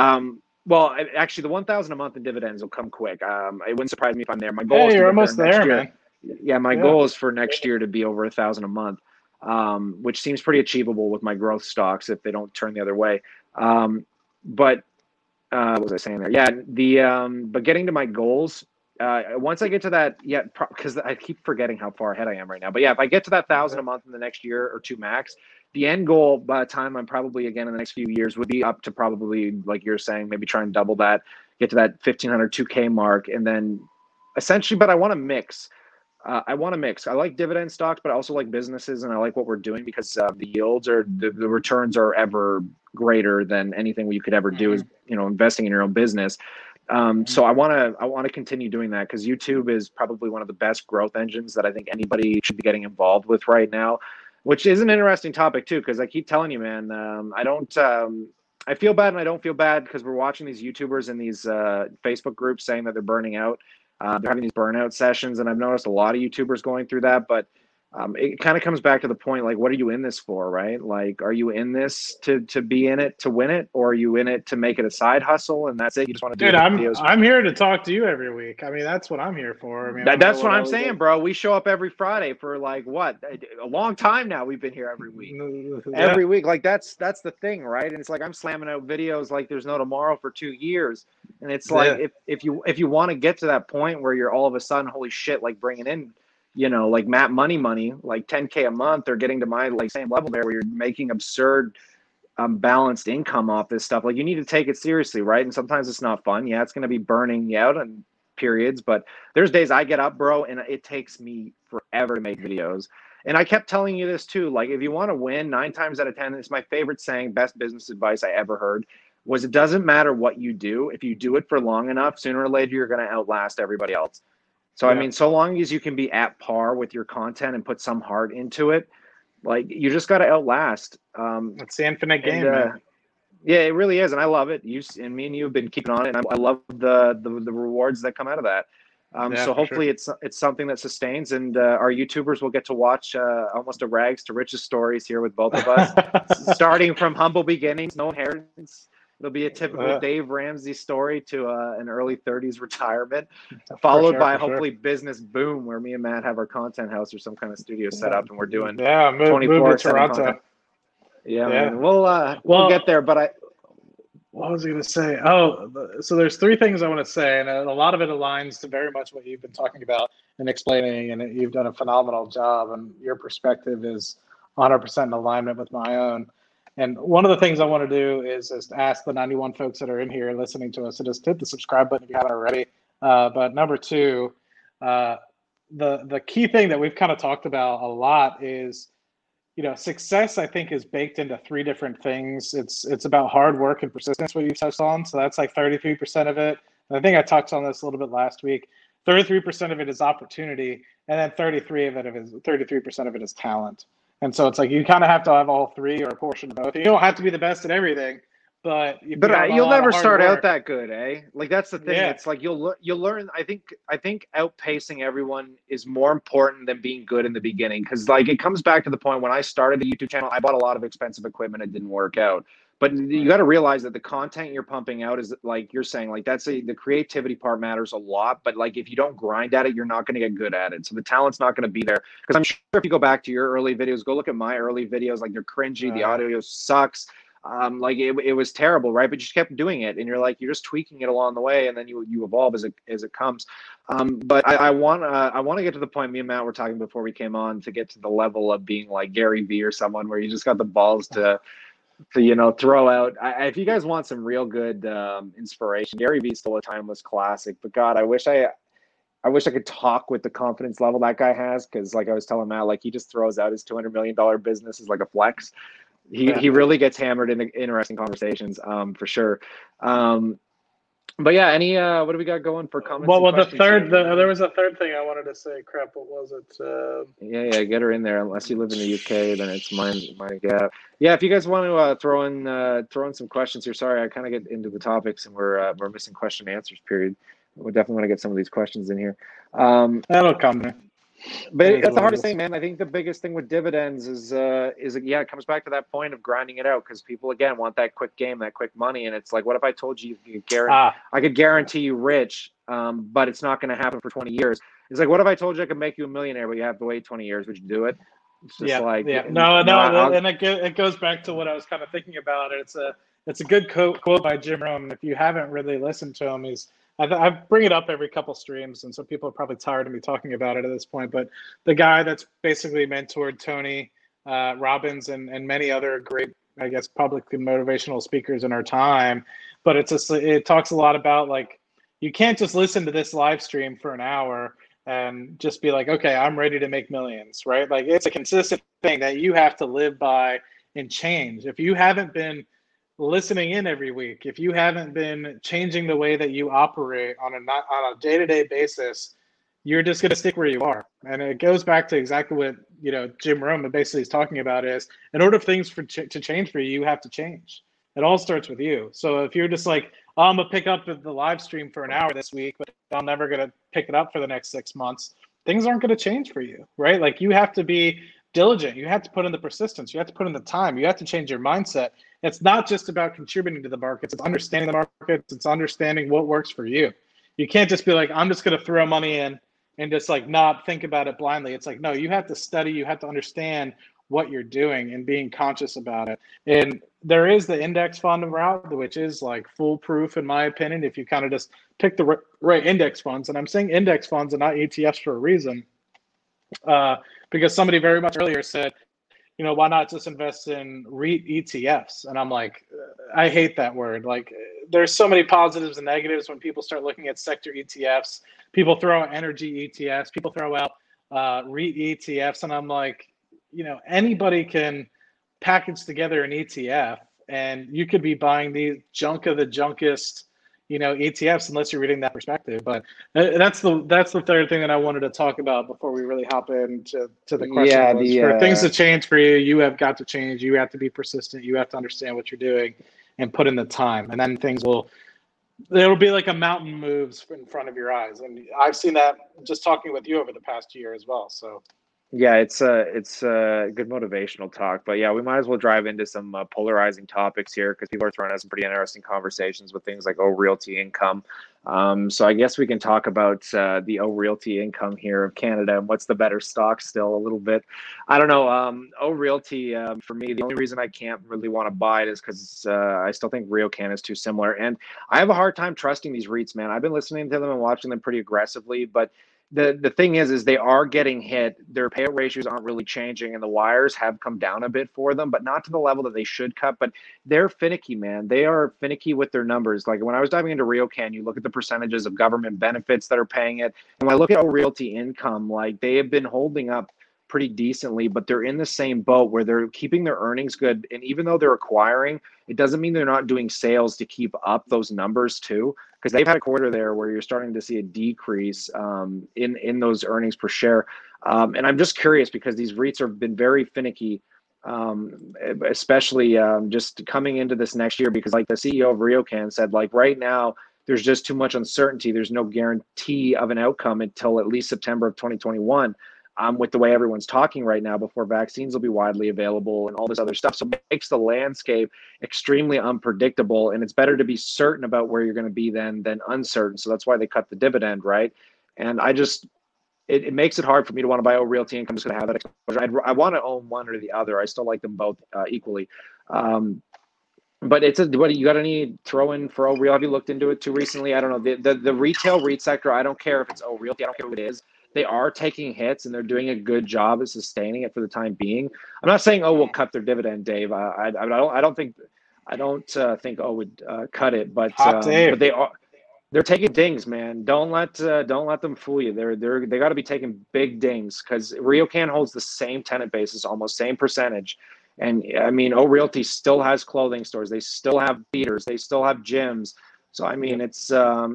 Speaker 2: Actually, the 1,000 a month in dividends will come quick. It wouldn't surprise me if I'm there. My goal
Speaker 1: Hey,
Speaker 2: is to
Speaker 1: you're
Speaker 2: get there
Speaker 1: almost
Speaker 2: next
Speaker 1: there,
Speaker 2: year.
Speaker 1: man.
Speaker 2: Yeah, my
Speaker 1: Yeah.
Speaker 2: goal is for next year to be over 1,000 a month, which seems pretty achievable with my growth stocks if they don't turn the other way. But what was I saying there? Yeah, but getting to my goals. Once I get to that, yeah, because I keep forgetting how far ahead I am right now. But yeah, if I get to that 1,000 a month in the next year or two max, the end goal by the time I'm probably again in the next few years would be up to probably like you're saying, maybe try and double that, get to that 1,500 2K mark, and then essentially. But I want to mix. I want to mix. I like dividend stocks, but I also like businesses, and I like what we're doing because the yields are the returns are ever greater than anything you could ever do. Is
Speaker 1: Mhm.
Speaker 2: investing in your own business.
Speaker 1: Mhm.
Speaker 2: So I want to continue doing that because YouTube is probably one of the best growth engines that I think anybody should be getting involved with right now, which is an interesting topic too. Because I keep telling you, man, I don't. I feel bad and I don't feel bad because we're watching these YouTubers in these Facebook groups saying that they're burning out. They're having these burnout sessions, and I've noticed a lot of YouTubers going through that. But it kind of comes back to the point, like, what are you in this for, right? Like, are you in this to be in it to win it, or are you in it to make it a side hustle and that's it? You just want to do
Speaker 1: Dude,
Speaker 2: the
Speaker 1: I'm
Speaker 2: videos.
Speaker 1: I'm here to talk to you every week. I mean, that's what I'm here for. I mean, I don't know
Speaker 2: That's what
Speaker 1: what
Speaker 2: I'm
Speaker 1: else.
Speaker 2: saying, bro. We show up every Friday for like what a long time now. We've been here every week.
Speaker 1: Yeah,
Speaker 2: Like that's the thing, right? And it's like I'm slamming out videos like there's no tomorrow for 2 years, and it's like
Speaker 1: yeah.
Speaker 2: if you want to get to that point where you're all of a sudden holy shit like bringing in like Matt money like 10K a month or getting to my like same level there where you're making absurd balanced income off this stuff, like you need to take it seriously, right? And sometimes it's not fun. Yeah, it's going to be burning you out on periods, but there's days I get up, bro, and it takes me forever to make videos. And I kept telling you this too, like if you want to win 9 times out of 10, it's my favorite saying, best business advice I ever heard was it doesn't matter what you do. If you do it for long enough, sooner or later, you're going to outlast everybody else. So, I
Speaker 1: Yeah,
Speaker 2: mean, so long as you can be at par with your content and put some heart into it, like you just got to outlast.
Speaker 1: it's the infinite
Speaker 2: And
Speaker 1: game, man.
Speaker 2: Yeah, it really is, and I love it. You and me and you have been keeping on it, and I love the rewards that come out of that.
Speaker 1: Yeah,
Speaker 2: So
Speaker 1: for sure.
Speaker 2: hopefully it's something that sustains, and our YouTubers will get to watch almost a rags to riches stories here with both of us, starting from humble beginnings, no inheritance. It'll be a typical
Speaker 1: Uh,
Speaker 2: Dave Ramsey story to an early 30s retirement,
Speaker 1: for
Speaker 2: followed
Speaker 1: sure,
Speaker 2: by
Speaker 1: for sure.
Speaker 2: hopefully business boom, where me and Matt have our content house or some kind of studio set
Speaker 1: Yeah,
Speaker 2: up, and we're doing
Speaker 1: yeah. Move to
Speaker 2: 24/7 content.
Speaker 1: Toronto.
Speaker 2: Yeah,
Speaker 1: Yeah.
Speaker 2: man, we'll get
Speaker 1: Well,
Speaker 2: there, but I.
Speaker 1: what was I going to say? Oh, so there's three things I want to say, and a lot of it aligns to very much what you've been talking about. and explaining, and you've done a phenomenal job, and your perspective is 100% in alignment with my own. And one of the things I want to do is just ask the 91 folks that are in here listening to us to just hit the subscribe button if you haven't already. But number two, the key thing that we've kind of talked about a lot is, success, I think, is baked into three different things. It's about hard work and persistence, what you touched on. So that's like 33% of it. And I think I touched on this a little bit last week. 33% of it is opportunity, and then 33% of it is talent. And so it's like you kind of have to have all three or a portion of both. You don't have to be the best at everything, but
Speaker 2: you'll never start out that good, eh? Like that's the thing.
Speaker 1: Yeah.
Speaker 2: It's like you'll learn. I think outpacing everyone is more important than being good in the beginning, because like it comes back to the point when I started the YouTube channel, I bought a lot of expensive equipment. It didn't work out. But you got to realize that the content you're pumping out is, like you're saying, like the creativity part matters a lot. But like if you don't grind at it, you're not going to get good at it. So the talent's not going to be there. Because I'm sure if you go back to your early videos, go look at my early videos, like they're cringy. The audio sucks. Like it was terrible, right? But you just kept doing it, and you're just tweaking it along the way, and then you evolve as it comes. But I want to get to the point me and Matt were talking before we came on, to get to the level of being like Gary Vee or someone where you just got the balls to throw out. If you guys want some real good inspiration, Gary Vee's still a timeless classic. But God, I wish I could talk with the confidence level that guy has, because like I was telling Matt, like he just throws out his $200 million business as like a flex. He really gets hammered in interesting conversations, for sure. But yeah, any what do we got going for comments?
Speaker 1: Well, there was a third thing I wanted to say. Crap, what was it?
Speaker 2: Yeah, get her in there. Unless you live in the UK, then it's mine. Yeah, if you guys want to throw in some questions here. Sorry, I kind of get into the topics and we're missing question and answers period. We definitely want to get some of these questions in here.
Speaker 1: That'll come.
Speaker 2: But that's the hardest thing, man. I think the biggest thing with dividends is it comes back to that point of grinding it out, because people again want that quick game, that quick money, and it's like, what if I told you I could guarantee you rich, but it's not going to happen for 20 years? It's like, what if I told you I could make you a millionaire, but you have to wait 20 years? Would you do it? It's just
Speaker 1: and it goes back to what I was kind of thinking about. It's a good quote by Jim Rohn. If you haven't really listened to him, I bring it up every couple streams, and so people are probably tired of me talking about it at this point. But the guy that's basically mentored Tony Robbins and many other great, I guess, public and motivational speakers in our time. But it talks a lot about, like, you can't just listen to this live stream for an hour and just be like, okay, I'm ready to make millions, right? Like, it's a consistent thing that you have to live by and change. If you haven't been listening in every week, if you haven't been changing the way that you operate on a day-to-day basis, you're just going to stick where you are. And it goes back to exactly what Jim Rohn basically is talking about, is in order for things to change for you, you have to change. It all starts with you. So if you're just like, oh, I'm gonna pick up the live stream for an hour this week, but I'm never gonna pick it up for the next 6 months, things aren't gonna change for you, right? Like, you have to be diligent. You have to put in the persistence. You have to put in the time. You have to change your mindset. It's not just about contributing to the markets. It's understanding the markets. It's understanding what works for you. You can't just be like, I'm just going to throw money in and just like not think about it blindly. It's like, no, you have to study. You have to understand what you're doing and being conscious about it. And there is the index fund route, which is like foolproof in my opinion, if you kind of just pick the right index funds. And I'm saying index funds and not ETFs for a reason. Because somebody very much earlier said, why not just invest in REIT ETFs? And I'm like, I hate that word. Like, there's so many positives and negatives when people start looking at sector ETFs. People throw out energy ETFs. People throw out REIT ETFs. And I'm like, anybody can package together an ETF, and you could be buying the junk of the junkest ETFs, unless you're reading that perspective. But that's the third thing that I wanted to talk about before we really hop into the question. For things to change for you, you have got to change. You have to be persistent. You have to understand what you're doing and put in the time, and then it'll be like a mountain moves in front of your eyes. And I've seen that just talking with you over the past year as well. So
Speaker 2: yeah, it's a good motivational talk. But yeah, we might as well drive into some polarizing topics here, because people are throwing out some pretty interesting conversations with things like Realty Income. So I guess we can talk about the Realty Income here of Canada and what's the better stock still a little bit. I don't know. Realty, for me, the only reason I can't really want to buy it is because I still think RioCan is too similar. And I have a hard time trusting these REITs, man. I've been listening to them and watching them pretty aggressively, but the thing is they are getting hit. Their payout ratios aren't really changing, and the wires have come down a bit for them, but not to the level that they should cut. But they're finicky, man. They are finicky with their numbers. Like when I was diving into RioCan, you look at the percentages of government benefits that are paying it, and when I look at Realty Income, like they have been holding up pretty decently, but they're in the same boat where they're keeping their earnings good. And even though they're acquiring, it doesn't mean they're not doing sales to keep up those numbers too, because they've had a quarter there where you're starting to see a decrease in those earnings per share. And I'm just curious because these REITs have been very finicky, especially just coming into this next year, because like the CEO of RioCan said, like right now, there's just too much uncertainty. There's no guarantee of an outcome until at least September of 2021. With the way everyone's talking right now before vaccines will be widely available and all this other stuff. So it makes the landscape extremely unpredictable, and it's better to be certain about where you're going to be than uncertain. So that's why they cut the dividend, right? And I just, it makes it hard for me to want to buy Realty Income. I'm just going to have that exposure. I want to own one or the other. I still like them both equally. But what you got any throw in for Real? Have you looked into it too recently? I don't know. The retail REIT sector, I don't care if it's Realty, I don't care what it is. They are taking hits and they're doing a good job of sustaining it for the time being. I'm not saying we'll cut their dividend, Dave. I don't think would cut it, but they're taking dings, man. Don't let them fool you. They got to be taking big dings because RioCan holds the same tenant basis, almost same percentage. And I mean, Realty still has clothing stores. They still have theaters. They still have gyms. So I mean, it's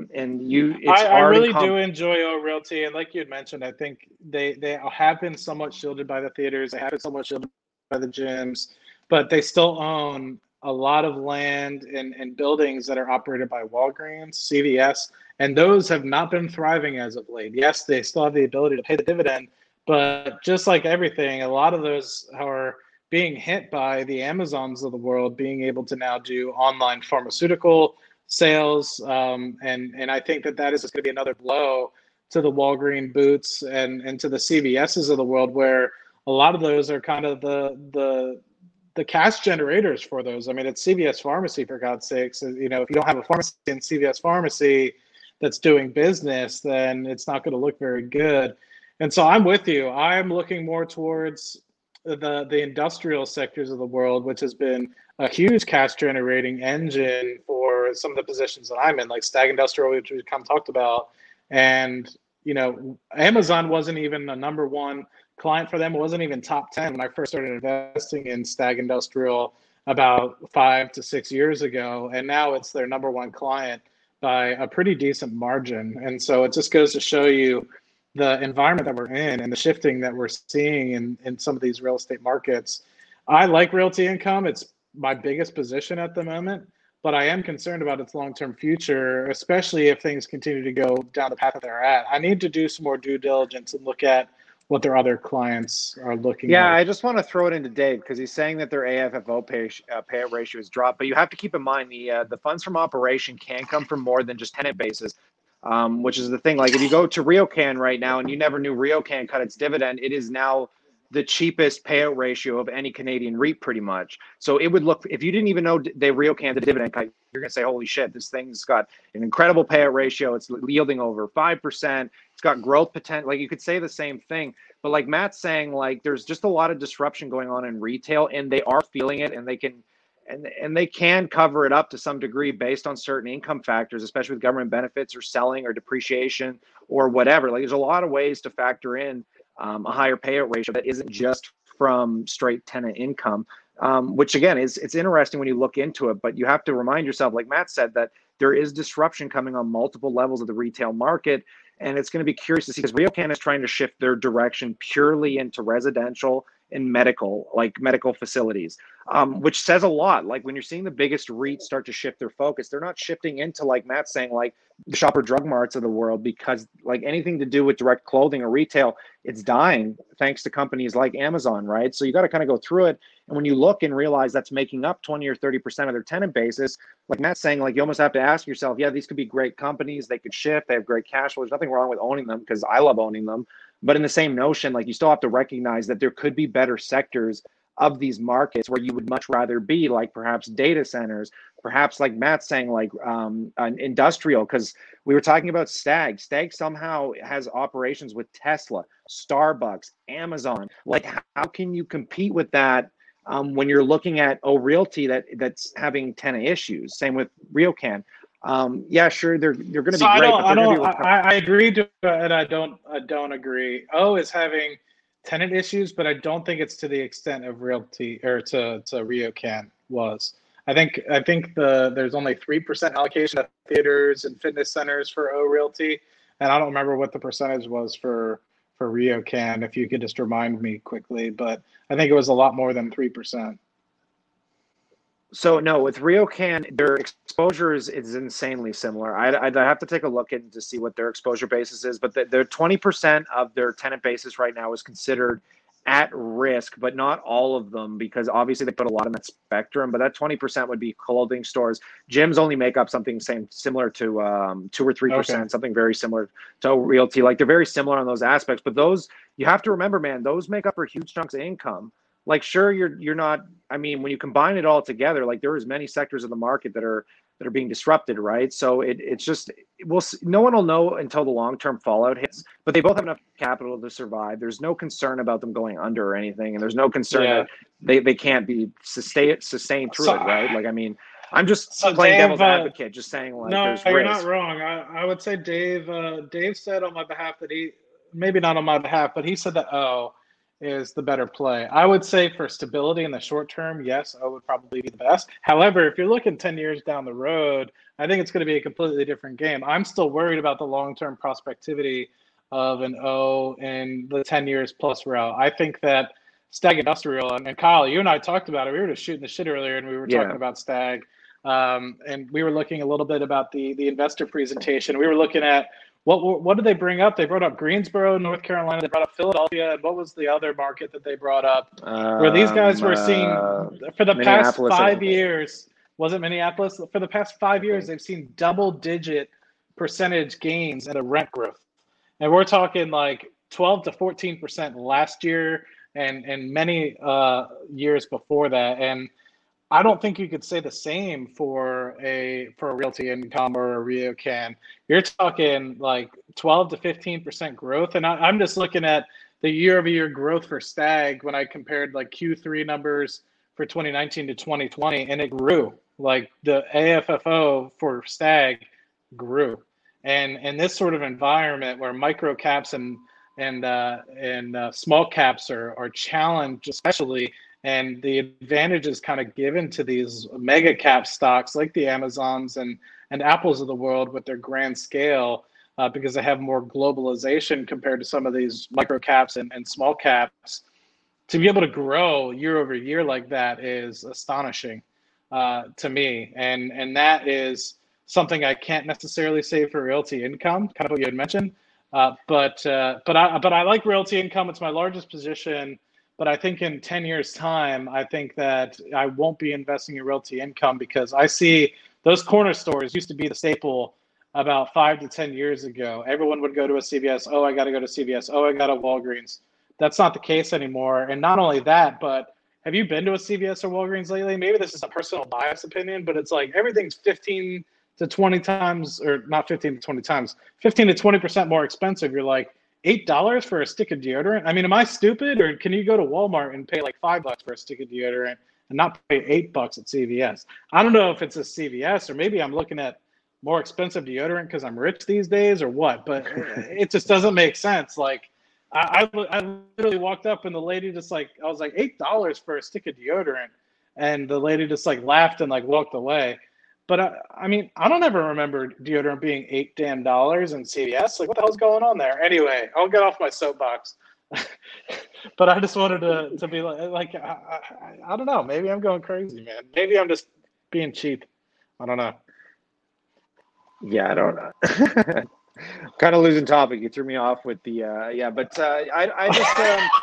Speaker 1: I really do enjoy Realty, and like you had mentioned, I think they have been somewhat shielded by the theaters. They have been somewhat shielded by the gyms, but they still own a lot of land and buildings that are operated by Walgreens, CVS, and those have not been thriving as of late. Yes, they still have the ability to pay the dividend, but just like everything, a lot of those are being hit by the Amazons of the world being able to now do online pharmaceutical sales, and I think that is going to be another blow to the Walgreens, Boots, and to the CVSs of the world, where a lot of those are kind of the cash generators for those. I mean, it's CVS Pharmacy, for God's sakes. You know, if you don't have a pharmacy in CVS Pharmacy that's doing business, then it's not going to look very good. And so I'm with you. I'm looking more towards the industrial sectors of the world, which has been a huge cash generating engine for some of the positions that I'm in, like Stag Industrial, which we kind of talked about. And, you know, Amazon wasn't even a number one client for them. It wasn't even top 10 when I first started investing in Stag Industrial about 5 to 6 years ago. And now it's their number one client by a pretty decent margin. And so it just goes to show you the environment that we're in and the shifting that we're seeing in some of these real estate markets. I like Realty Income. It's my biggest position at the moment, but I am concerned about its long-term future, especially if things continue to go down the path that they're at. I need to do some more due diligence and look at what their other clients are looking at.
Speaker 2: I just want to throw it into Dave because he's saying that their AFFO payout ratio has dropped, but you have to keep in mind the funds from operation can come from more than just tenant bases. Which is the thing. Like if you go to RioCan right now and you never knew RioCan cut its dividend, it is now the cheapest payout ratio of any Canadian REIT pretty much. So it would look, if you didn't even know they RioCan the dividend cut, you're going to say, holy shit, this thing's got an incredible payout ratio. It's yielding over 5%. It's got growth potential. Like you could say the same thing, but like Matt's saying, like there's just a lot of disruption going on in retail and they are feeling it and they can cover it up to some degree based on certain income factors, especially with government benefits or selling or depreciation or whatever. Like there's a lot of ways to factor in a higher payout ratio that isn't just from straight tenant income, which again it's interesting when you look into it, but you have to remind yourself, like Matt said, that there is disruption coming on multiple levels of the retail market. And it's going to be curious to see because RioCan is trying to shift their direction purely into residential and medical facilities, which says a lot. Like when you're seeing the biggest REITs start to shift their focus, they're not shifting into, like Matt's saying, like the Shopper Drug Marts of the world, because like anything to do with direct clothing or retail, it's dying thanks to companies like Amazon, right? So you got to kind of go through it. And when you look and realize that's making up 20 or 30% of their tenant basis, like Matt's saying, like you almost have to ask yourself, yeah, these could be great companies. They could shift. They have great cash flow. There's nothing wrong with owning them because I love owning them. But in the same notion, like you still have to recognize that there could be better sectors of these markets where you would much rather be, like perhaps data centers, perhaps like Matt's saying, like an industrial, because we were talking about Stag. Stag somehow has operations with Tesla, Starbucks, Amazon. Like, how can you compete with that when you're looking at Realty that's having tenant issues? Same with RioCan. Yeah, sure, they're going to be great.
Speaker 1: I agree to, and I don't agree. is having tenant issues, but I don't think it's to the extent of Realty or to RioCan was. I think there's only 3% allocation of theaters and fitness centers for Realty, and I don't remember what the percentage was for RioCan. If you could just remind me quickly, but I think it was a lot more than 3%.
Speaker 2: So no, with RioCan, their exposure is insanely similar. I'd have to take a look in to see what their exposure basis is, but their 20% of their tenant basis right now is considered at risk, but not all of them, because obviously they put a lot in that spectrum. But that 20% would be clothing stores. Gyms only make up something similar to 2 or 3%, something very similar to Realty. Like, they're very similar on those aspects. But those, you have to remember, man, those make up for huge chunks of income. Like, sure, you're not. I mean, when you combine it all together, like, there is many sectors of the market that are being disrupted, right? So it's just, no one will know until the long-term fallout hits. But they both have enough capital to survive. There's no concern about them going under or anything, and there's no concern that they can't be sustained through it, right? Like, I mean, I'm just playing devil's advocate, just saying, like,
Speaker 1: no,
Speaker 2: there's
Speaker 1: you're
Speaker 2: risk.
Speaker 1: not wrong. I would say Dave said on my behalf that maybe not on my behalf, but he said that is the better play. I would say for stability in the short term, yes, would probably be the best. However, if you're looking 10 years down the road, I think it's going to be a completely different game. I'm still worried about the long-term prospectivity of an in the 10 years plus route. I think that Stag Industrial, and Kyle, you and I talked about it. We were just shooting the shit earlier, and we were talking about Stag. And we were looking a little bit about the investor presentation. We were looking at what did they bring up? They brought up Greensboro, North Carolina. They brought up Philadelphia. And what was the other market that they brought up? Where these guys were seeing for the past 5 years. Was it Minneapolis? For the past 5 years, they've seen double-digit percentage gains at a rent growth. And we're talking like 12 to 14% last year and many years before that. And I don't think you could say the same for a Realty Income or a RioCan. You're talking like 12 to 15% growth, and I'm just looking at the year-over-year growth for Stag when I compared like Q3 numbers for 2019 to 2020, and it grew. Like, the AFFO for Stag grew, and in this sort of environment where micro caps and small caps are challenged, especially. And the advantage is kind of given to these mega cap stocks like the Amazons and Apples of the world with their grand scale because they have more globalization compared to some of these micro caps and small caps. To be able to grow year over year like that is astonishing to me. And that is something I can't necessarily say for Realty Income, kind of what you had mentioned. But I like Realty Income. It's my largest position. But I think in 10 years' time, I think that I won't be investing in Realty Income because I see those corner stores used to be the staple about 5 to 10 years ago. Everyone would go to a CVS. Oh, I got to go to CVS. Oh, I got a Walgreens. That's not the case anymore. And not only that, but have you been to a CVS or Walgreens lately? Maybe this is a personal bias opinion, but it's like everything's 15 to 20 times, or not 15 to 20 times, 15 to 20% more expensive. You're like, $8 for a stick of deodorant? I mean, am I stupid, or can you go to Walmart and pay like $5 for a stick of deodorant and not pay $8 at CVS? I don't know if it's a CVS, or maybe I'm looking at more expensive deodorant because I'm rich these days, or what. But it just doesn't make sense. Like, I literally walked up and the lady just like, I was like, $8 for a stick of deodorant, and the lady just like laughed and like walked away. But I mean, I don't ever remember deodorant being $8 damn in CVS. Like, what the hell's going on there? Anyway, I'll get off my soapbox. But I just wanted to be like I don't know. Maybe I'm going crazy, man. Maybe I'm just being cheap. I don't know.
Speaker 2: Yeah, I don't know. Kind of losing topic. You threw me off with the but I just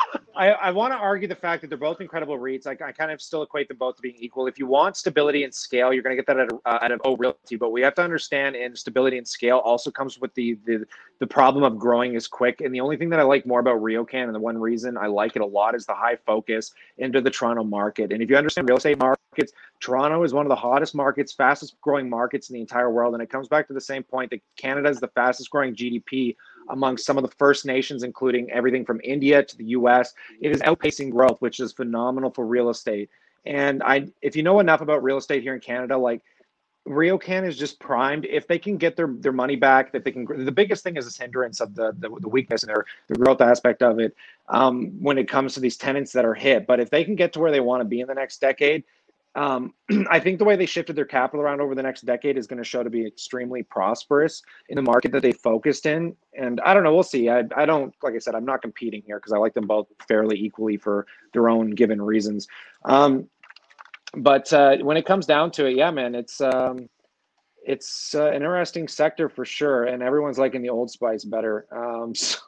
Speaker 2: I want to argue the fact that they're both incredible REITs. I kind of still equate them both to being equal. If you want stability and scale, you're going to get that out of O Realty. But we have to understand, and stability and scale also comes with the problem of growing is quick. And the only thing that I like more about RioCan, and the one reason I like it a lot, is the high focus into the Toronto market. And if you understand real estate markets, Toronto is one of the hottest markets, fastest growing markets in the entire world. And it comes back to the same point that Canada is the fastest growing GDP among some of the First Nations, including everything from India to the US. It is outpacing growth, which is phenomenal for real estate. And if you know enough about real estate here in Canada, like RioCan is just primed. If they can get their money back, that they can. The biggest thing is this hindrance of the weakness and the growth aspect of it when it comes to these tenants that are hit. But if they can get to where they want to be in the next decade, I think the way they shifted their capital around over the next decade is going to show to be extremely prosperous in the market that they focused in. And I don't know, we'll see. I don't, like I said, I'm not competing here because I like them both fairly equally for their own given reasons. But when it comes down to it, yeah, man, it's an interesting sector for sure. And everyone's liking the Old Spice better. So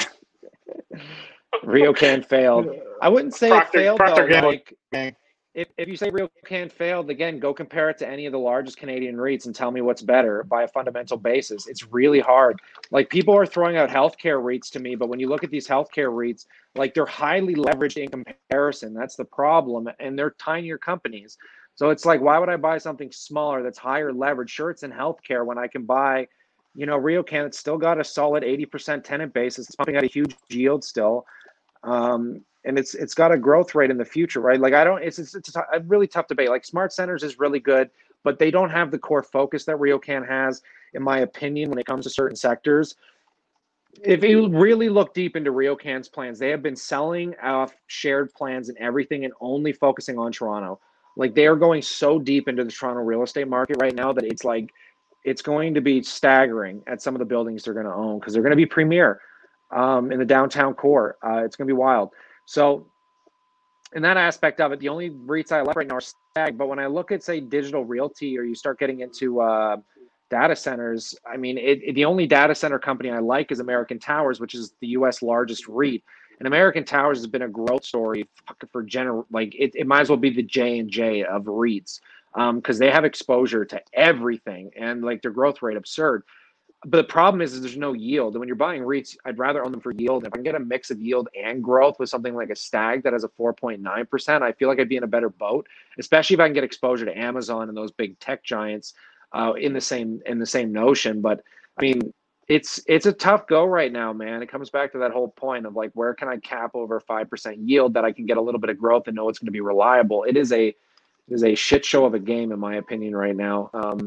Speaker 2: RioCan failed. I wouldn't say it failed, Procter though. Like, if you say RioCan failed, again, go compare it to any of the largest Canadian REITs and tell me what's better by a fundamental basis. It's really hard. Like, people are throwing out healthcare REITs to me, but when you look at these healthcare REITs, like, they're highly leveraged in comparison. That's the problem, and they're tinier companies. So it's like, why would I buy something smaller that's higher leverage? Sure, it's in healthcare when I can buy, RioCan. It's still got a solid 80% tenant base. It's pumping out a huge yield still. And it's got a growth rate in the future, right? Like, it's a really tough debate. Like, SmartCentres is really good, but they don't have the core focus that RioCan has, in my opinion, when it comes to certain sectors. If you really look deep into RioCan's plans, they have been selling off shared plans and everything and only focusing on Toronto. Like, they are going so deep into the Toronto real estate market right now that it's like, it's going to be staggering at some of the buildings they're going to own, because they're going to be premier in the downtown core. It's going to be wild. So in that aspect of it, the only REITs I like right now are Stag. But when I look at, say, Digital Realty, or you start getting into data centers, I mean, the only data center company I like is American Towers, which is the U.S. largest REIT. And American Towers has been a growth story for like it might as well be the J&J of REITs, because they have exposure to everything, and like their growth rate absurd. But the problem is there's no yield. And when you're buying REITs, I'd rather own them for yield. If I can get a mix of yield and growth with something like a Stag that has a 4.9%, I feel like I'd be in a better boat, especially if I can get exposure to Amazon and those big tech giants in the same notion. But I mean, it's a tough go right now, man. It comes back to that whole point of like, where can I cap over 5% yield that I can get a little bit of growth and know it's going to be reliable? It is a shit show of a game, in my opinion, right now.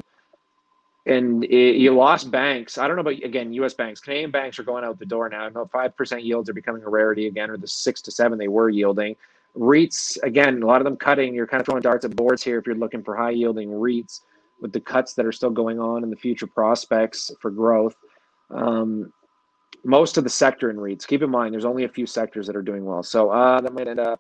Speaker 2: And you lost banks. I don't know about, again, U.S. banks. Canadian banks are going out the door now. I know 5% yields are becoming a rarity again, or the 6 to 7 they were yielding. REITs, again, a lot of them cutting. You're kind of throwing darts at boards here if you're looking for high-yielding REITs with the cuts that are still going on and the future prospects for growth. Most of the sector in REITs, keep in mind, there's only a few sectors that are doing well. So that might end up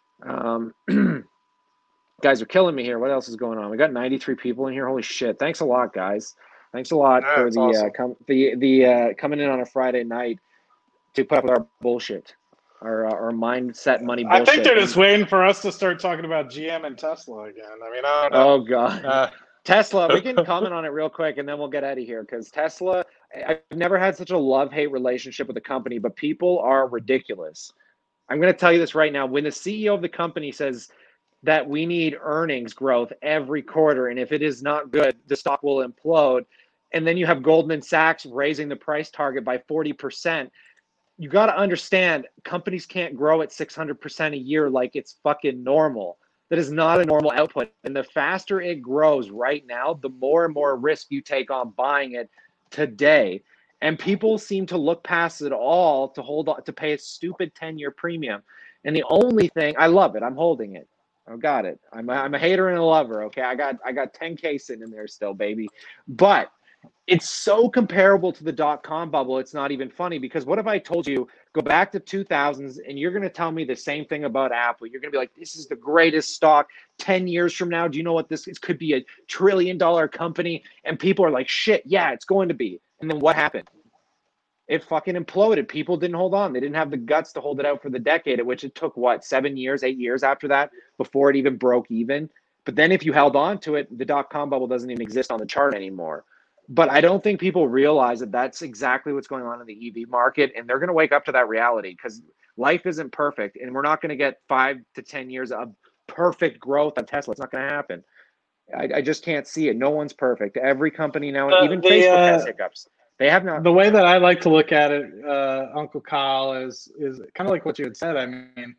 Speaker 2: guys are killing me here. What else is going on? We got 93 people in here. Holy shit. Thanks a lot, guys. Thanks a lot for the awesome. Coming in on a Friday night to put up with our bullshit, our mindset money bullshit.
Speaker 1: I think they're just waiting for us to start talking about GM and Tesla again. I mean, I don't know.
Speaker 2: Oh, God. Tesla, we can comment on it real quick, and then we'll get out of here, because Tesla, I've never had such a love-hate relationship with the company, but people are ridiculous. I'm going to tell you this right now. When the CEO of the company says that we need earnings growth every quarter, and if it is not good, the stock will implode. And then you have Goldman Sachs raising the price target by 40%. You got to understand, companies can't grow at 600% a year like it's fucking normal. That is not a normal output. And the faster it grows right now, the more and more risk you take on buying it today. And people seem to look past it all to hold on, to pay a stupid 10-year premium. And the only thing, I love it. I'm holding it. I got it. I'm a hater and a lover. Okay, I got 10K sitting in there still, baby. But it's so comparable to the .com bubble. It's not even funny, because what if I told you go back to 2000s and you're going to tell me the same thing about Apple? You're going to be like, this is the greatest stock. 10 years from now, do you know what this is? Could be a $1 trillion company. And people are like, shit, yeah, it's going to be. And then what happened? it fucking imploded. People didn't hold on. They didn't have the guts to hold it out for the decade, at which it took, what, 7 years, 8 years after that before it even broke even. But then if you held on to it, the dot-com bubble doesn't even exist on the chart anymore. But I don't think people realize that that's exactly what's going on in the EV market, and they're going to wake up to that reality, because life isn't perfect, and we're not going to get 5 to 10 years of perfect growth on Tesla. It's not going to happen. I just can't see it. No one's perfect. Every company now, even Facebook has hiccups. They have not.
Speaker 1: The way that I like to look at it, Uncle Kyle, is kind of like what you had said. I mean,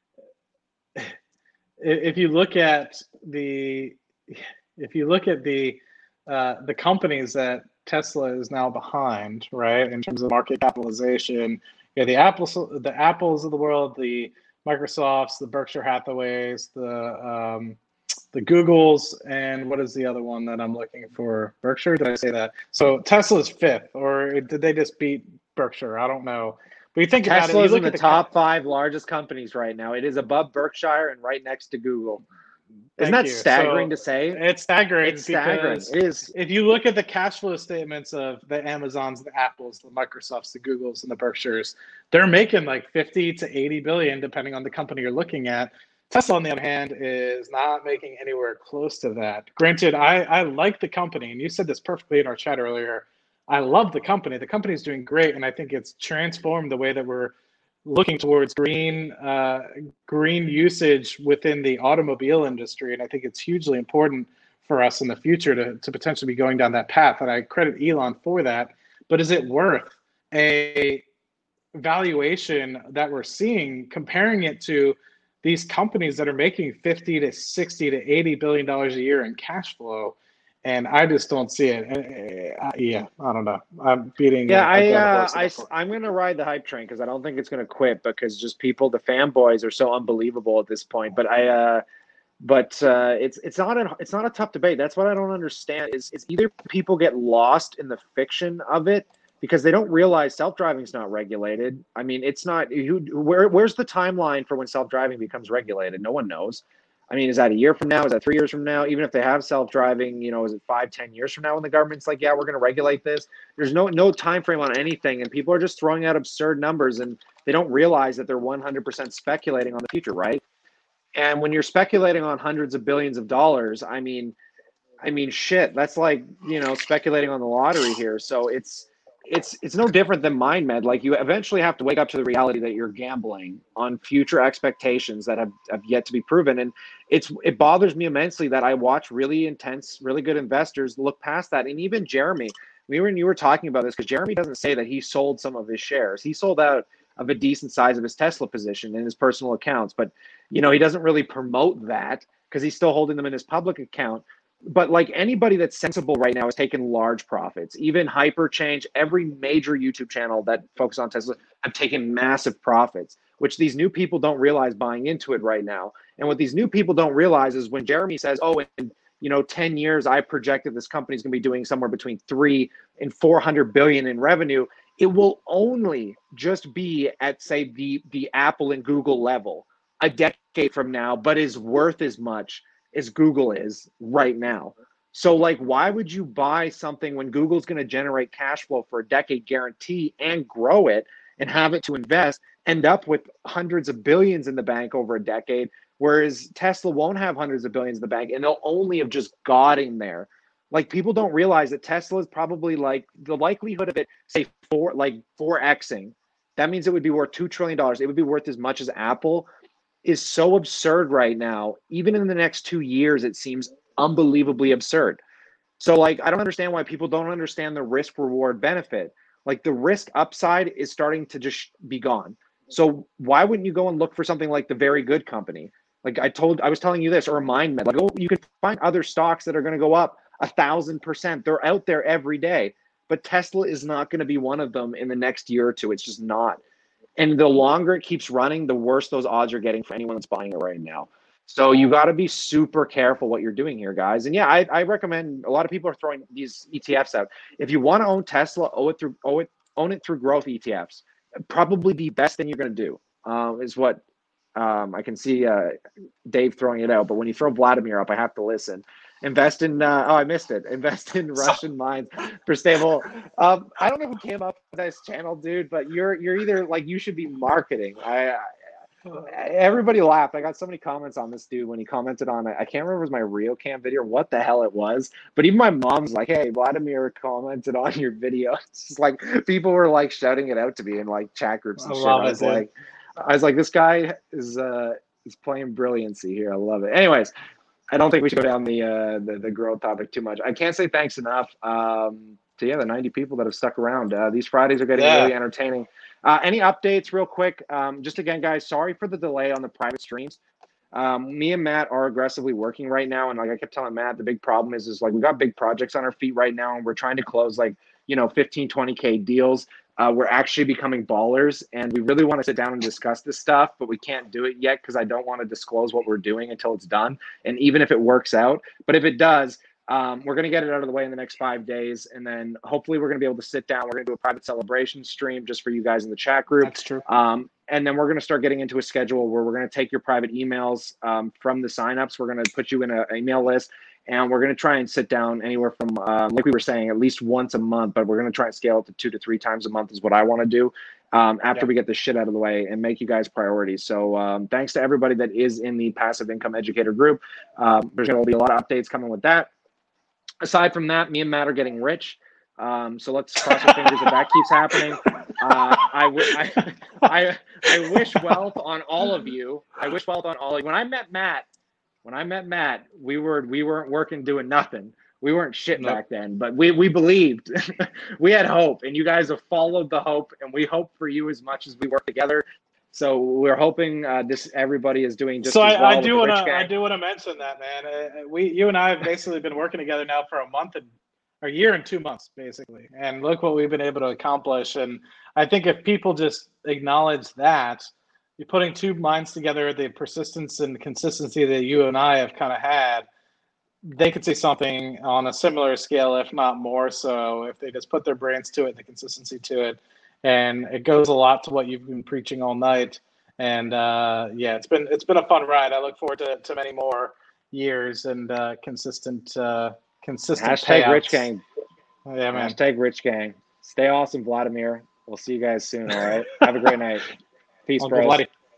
Speaker 1: if you look at the companies that Tesla is now behind, right, in terms of market capitalization, yeah, the Apples of the world, the Microsofts, the Berkshire Hathaways, the Googles, and what is the other one that I'm looking for? Berkshire? Did I say that? So Tesla's fifth, or did they just beat Berkshire? I don't know. But you think
Speaker 2: Tesla's
Speaker 1: about it, you look
Speaker 2: in the top 5 largest companies right now. It is above Berkshire and right next to Google. Isn't that staggering to say?
Speaker 1: It's staggering.
Speaker 2: It's staggering. It is.
Speaker 1: If you look at the cash flow statements of the Amazons, the Apples, the Microsofts, the Googles, and the Berkshires, they're making like 50 to 80 billion, depending on the company you're looking at. Tesla, on the other hand, is not making anywhere close to that. Granted, I like the company, and you said this perfectly in our chat earlier. I love the company. The company is doing great, and I think it's transformed the way that we're looking towards green usage within the automobile industry, and I think it's hugely important for us in the future to potentially be going down that path, and I credit Elon for that. But is it worth a valuation that we're seeing, comparing it to these companies that are making 50 to 60 to 80 billion dollars a year in cash flow? And I just don't see it. Yeah, I don't know. I'm beating.
Speaker 2: Yeah, I'm going to ride the hype train, because I don't think it's going to quit, because just people, the fanboys, are so unbelievable at this point. But it's not a tough debate. That's what I don't understand. Is either people get lost in the fiction of it, because they don't realize self-driving is not regulated. I mean, it's not. Where's the timeline for when self-driving becomes regulated? No one knows. I mean, is that a year from now? Is that 3 years from now? Even if they have self-driving, is it 5, 10 years from now when the government's like, yeah, we're going to regulate this? There's no time frame on anything, and people are just throwing out absurd numbers, and they don't realize that they're 100% speculating on the future, right? And when you're speculating on hundreds of billions of dollars, I mean, shit, that's like, speculating on the lottery here. So it's no different than MindMed. Like, you eventually have to wake up to the reality that you're gambling on future expectations that have yet to be proven. And it bothers me immensely that I watch really intense, really good investors look past that. And even Jeremy, you were talking about this, because Jeremy doesn't say that he sold some of his shares. He sold out of a decent size of his Tesla position in his personal accounts, but he doesn't really promote that because he's still holding them in his public account. But like anybody that's sensible right now is taking large profits. Even Hyperchange, every major YouTube channel that focuses on Tesla have taken massive profits, which these new people don't realize buying into it right now. And what these new people don't realize is when Jeremy says, oh, in 10 years, I projected this company is going to be doing somewhere between 3 and 400 billion in revenue, it will only just be at, say, the Apple and Google level a decade from now, but is worth as much as Google is right now. So like, why would you buy something when Google's going to generate cash flow for a decade guarantee and grow it and have it to invest, end up with hundreds of billions in the bank over a decade, whereas Tesla won't have hundreds of billions in the bank and they'll only have just gotten there. Like, people don't realize that Tesla is probably, like, the likelihood of it, say, 4xing, that means it would be worth $2 trillion. It would be worth as much as Apple, is so absurd right now. Even in the next 2 years, it seems unbelievably absurd. So like, I don't understand why people don't understand the risk reward benefit. Like, the risk upside is starting to just be gone. So why wouldn't you go and look for something like the Very Good Company? Like I was telling you this, or MindMed. Like, oh, you can find other stocks that are going to go up 1,000%. They're out there every day, but Tesla is not going to be one of them in the next year or two. It's just not. And the longer it keeps running, the worse those odds are getting for anyone that's buying it right now. So you got to be super careful what you're doing here, guys. And yeah, I recommend, a lot of people are throwing these ETFs out. If you want to own Tesla, own it through growth ETFs. Probably the best thing you're going to do is what I can see Dave throwing it out. But when you throw Vladimir up, I have to listen. Invest in oh, I missed it. Invest in Russian mines for stable. I don't know who came up with this channel, dude, but you're either like you should be marketing. Everybody laughed. I got so many comments on this dude when he commented on it. I can't remember if it was my RioCam video or what the hell it was, but even my mom's like, "Hey, Vladimir commented on your video." It's just like people were like shouting it out to me in like chat groups and shit. I was like, this guy is playing brilliancy here. I love it. Anyways, I don't think we should go down the growth topic too much. I can't say thanks enough to the 90 people that have stuck around. These Fridays are getting really entertaining. Any updates real quick? Just again, guys, sorry for the delay on the private streams. Me and Matt are aggressively working right now. And like I kept telling Matt, the big problem is like we got big projects on our feet right now. And we're trying to close like, 15, 20K deals. We're actually becoming ballers. And we really want to sit down and discuss this stuff, but we can't do it yet because I don't want to disclose what we're doing until it's done. And even if it works out, but if it does, we're going to get it out of the way in the next 5 days. And then hopefully we're going to be able to sit down. We're going to do a private celebration stream just for you guys in the chat group.
Speaker 1: That's true.
Speaker 2: And then we're going to start getting into a schedule where we're going to take your private emails from the signups. We're going to put you in an email list, and we're going to try and sit down anywhere from, like we were saying, at least once a month, but we're going to try and scale it to 2 to 3 times a month is what I want to do after we get this shit out of the way and make you guys priorities. So thanks to everybody that is in the Passive Income Educator group. There's going to be a lot of updates coming with that. Aside from that, me and Matt are getting rich. So let's cross our fingers that that keeps happening. I wish wealth on all of you. I wish wealth on all of you. When I met Matt, we weren't working doing nothing. We weren't shit back then, but we believed. We had hope, and you guys have followed the hope, and we hope for you as much as we work together. So we're hoping everybody is doing just as well.
Speaker 1: I do want to mention that, man. You and I have basically been working together now for a year and 2 months, basically. And look what we've been able to accomplish. And I think if people just acknowledge that, you're putting two minds together, the persistence and consistency that you and I have kind of had, they could see something on a similar scale, if not more so, if they just put their brains to it, the consistency to it. And it goes a lot to what you've been preaching all night. And it's been a fun ride. I look forward to many more years and consistent
Speaker 2: Hashtag
Speaker 1: payouts.
Speaker 2: Rich Gang.
Speaker 1: Yeah, man.
Speaker 2: Hashtag Rich Gang. Stay awesome, Vladimir. We'll see you guys soon. All right. Have a great night. Peace, bros.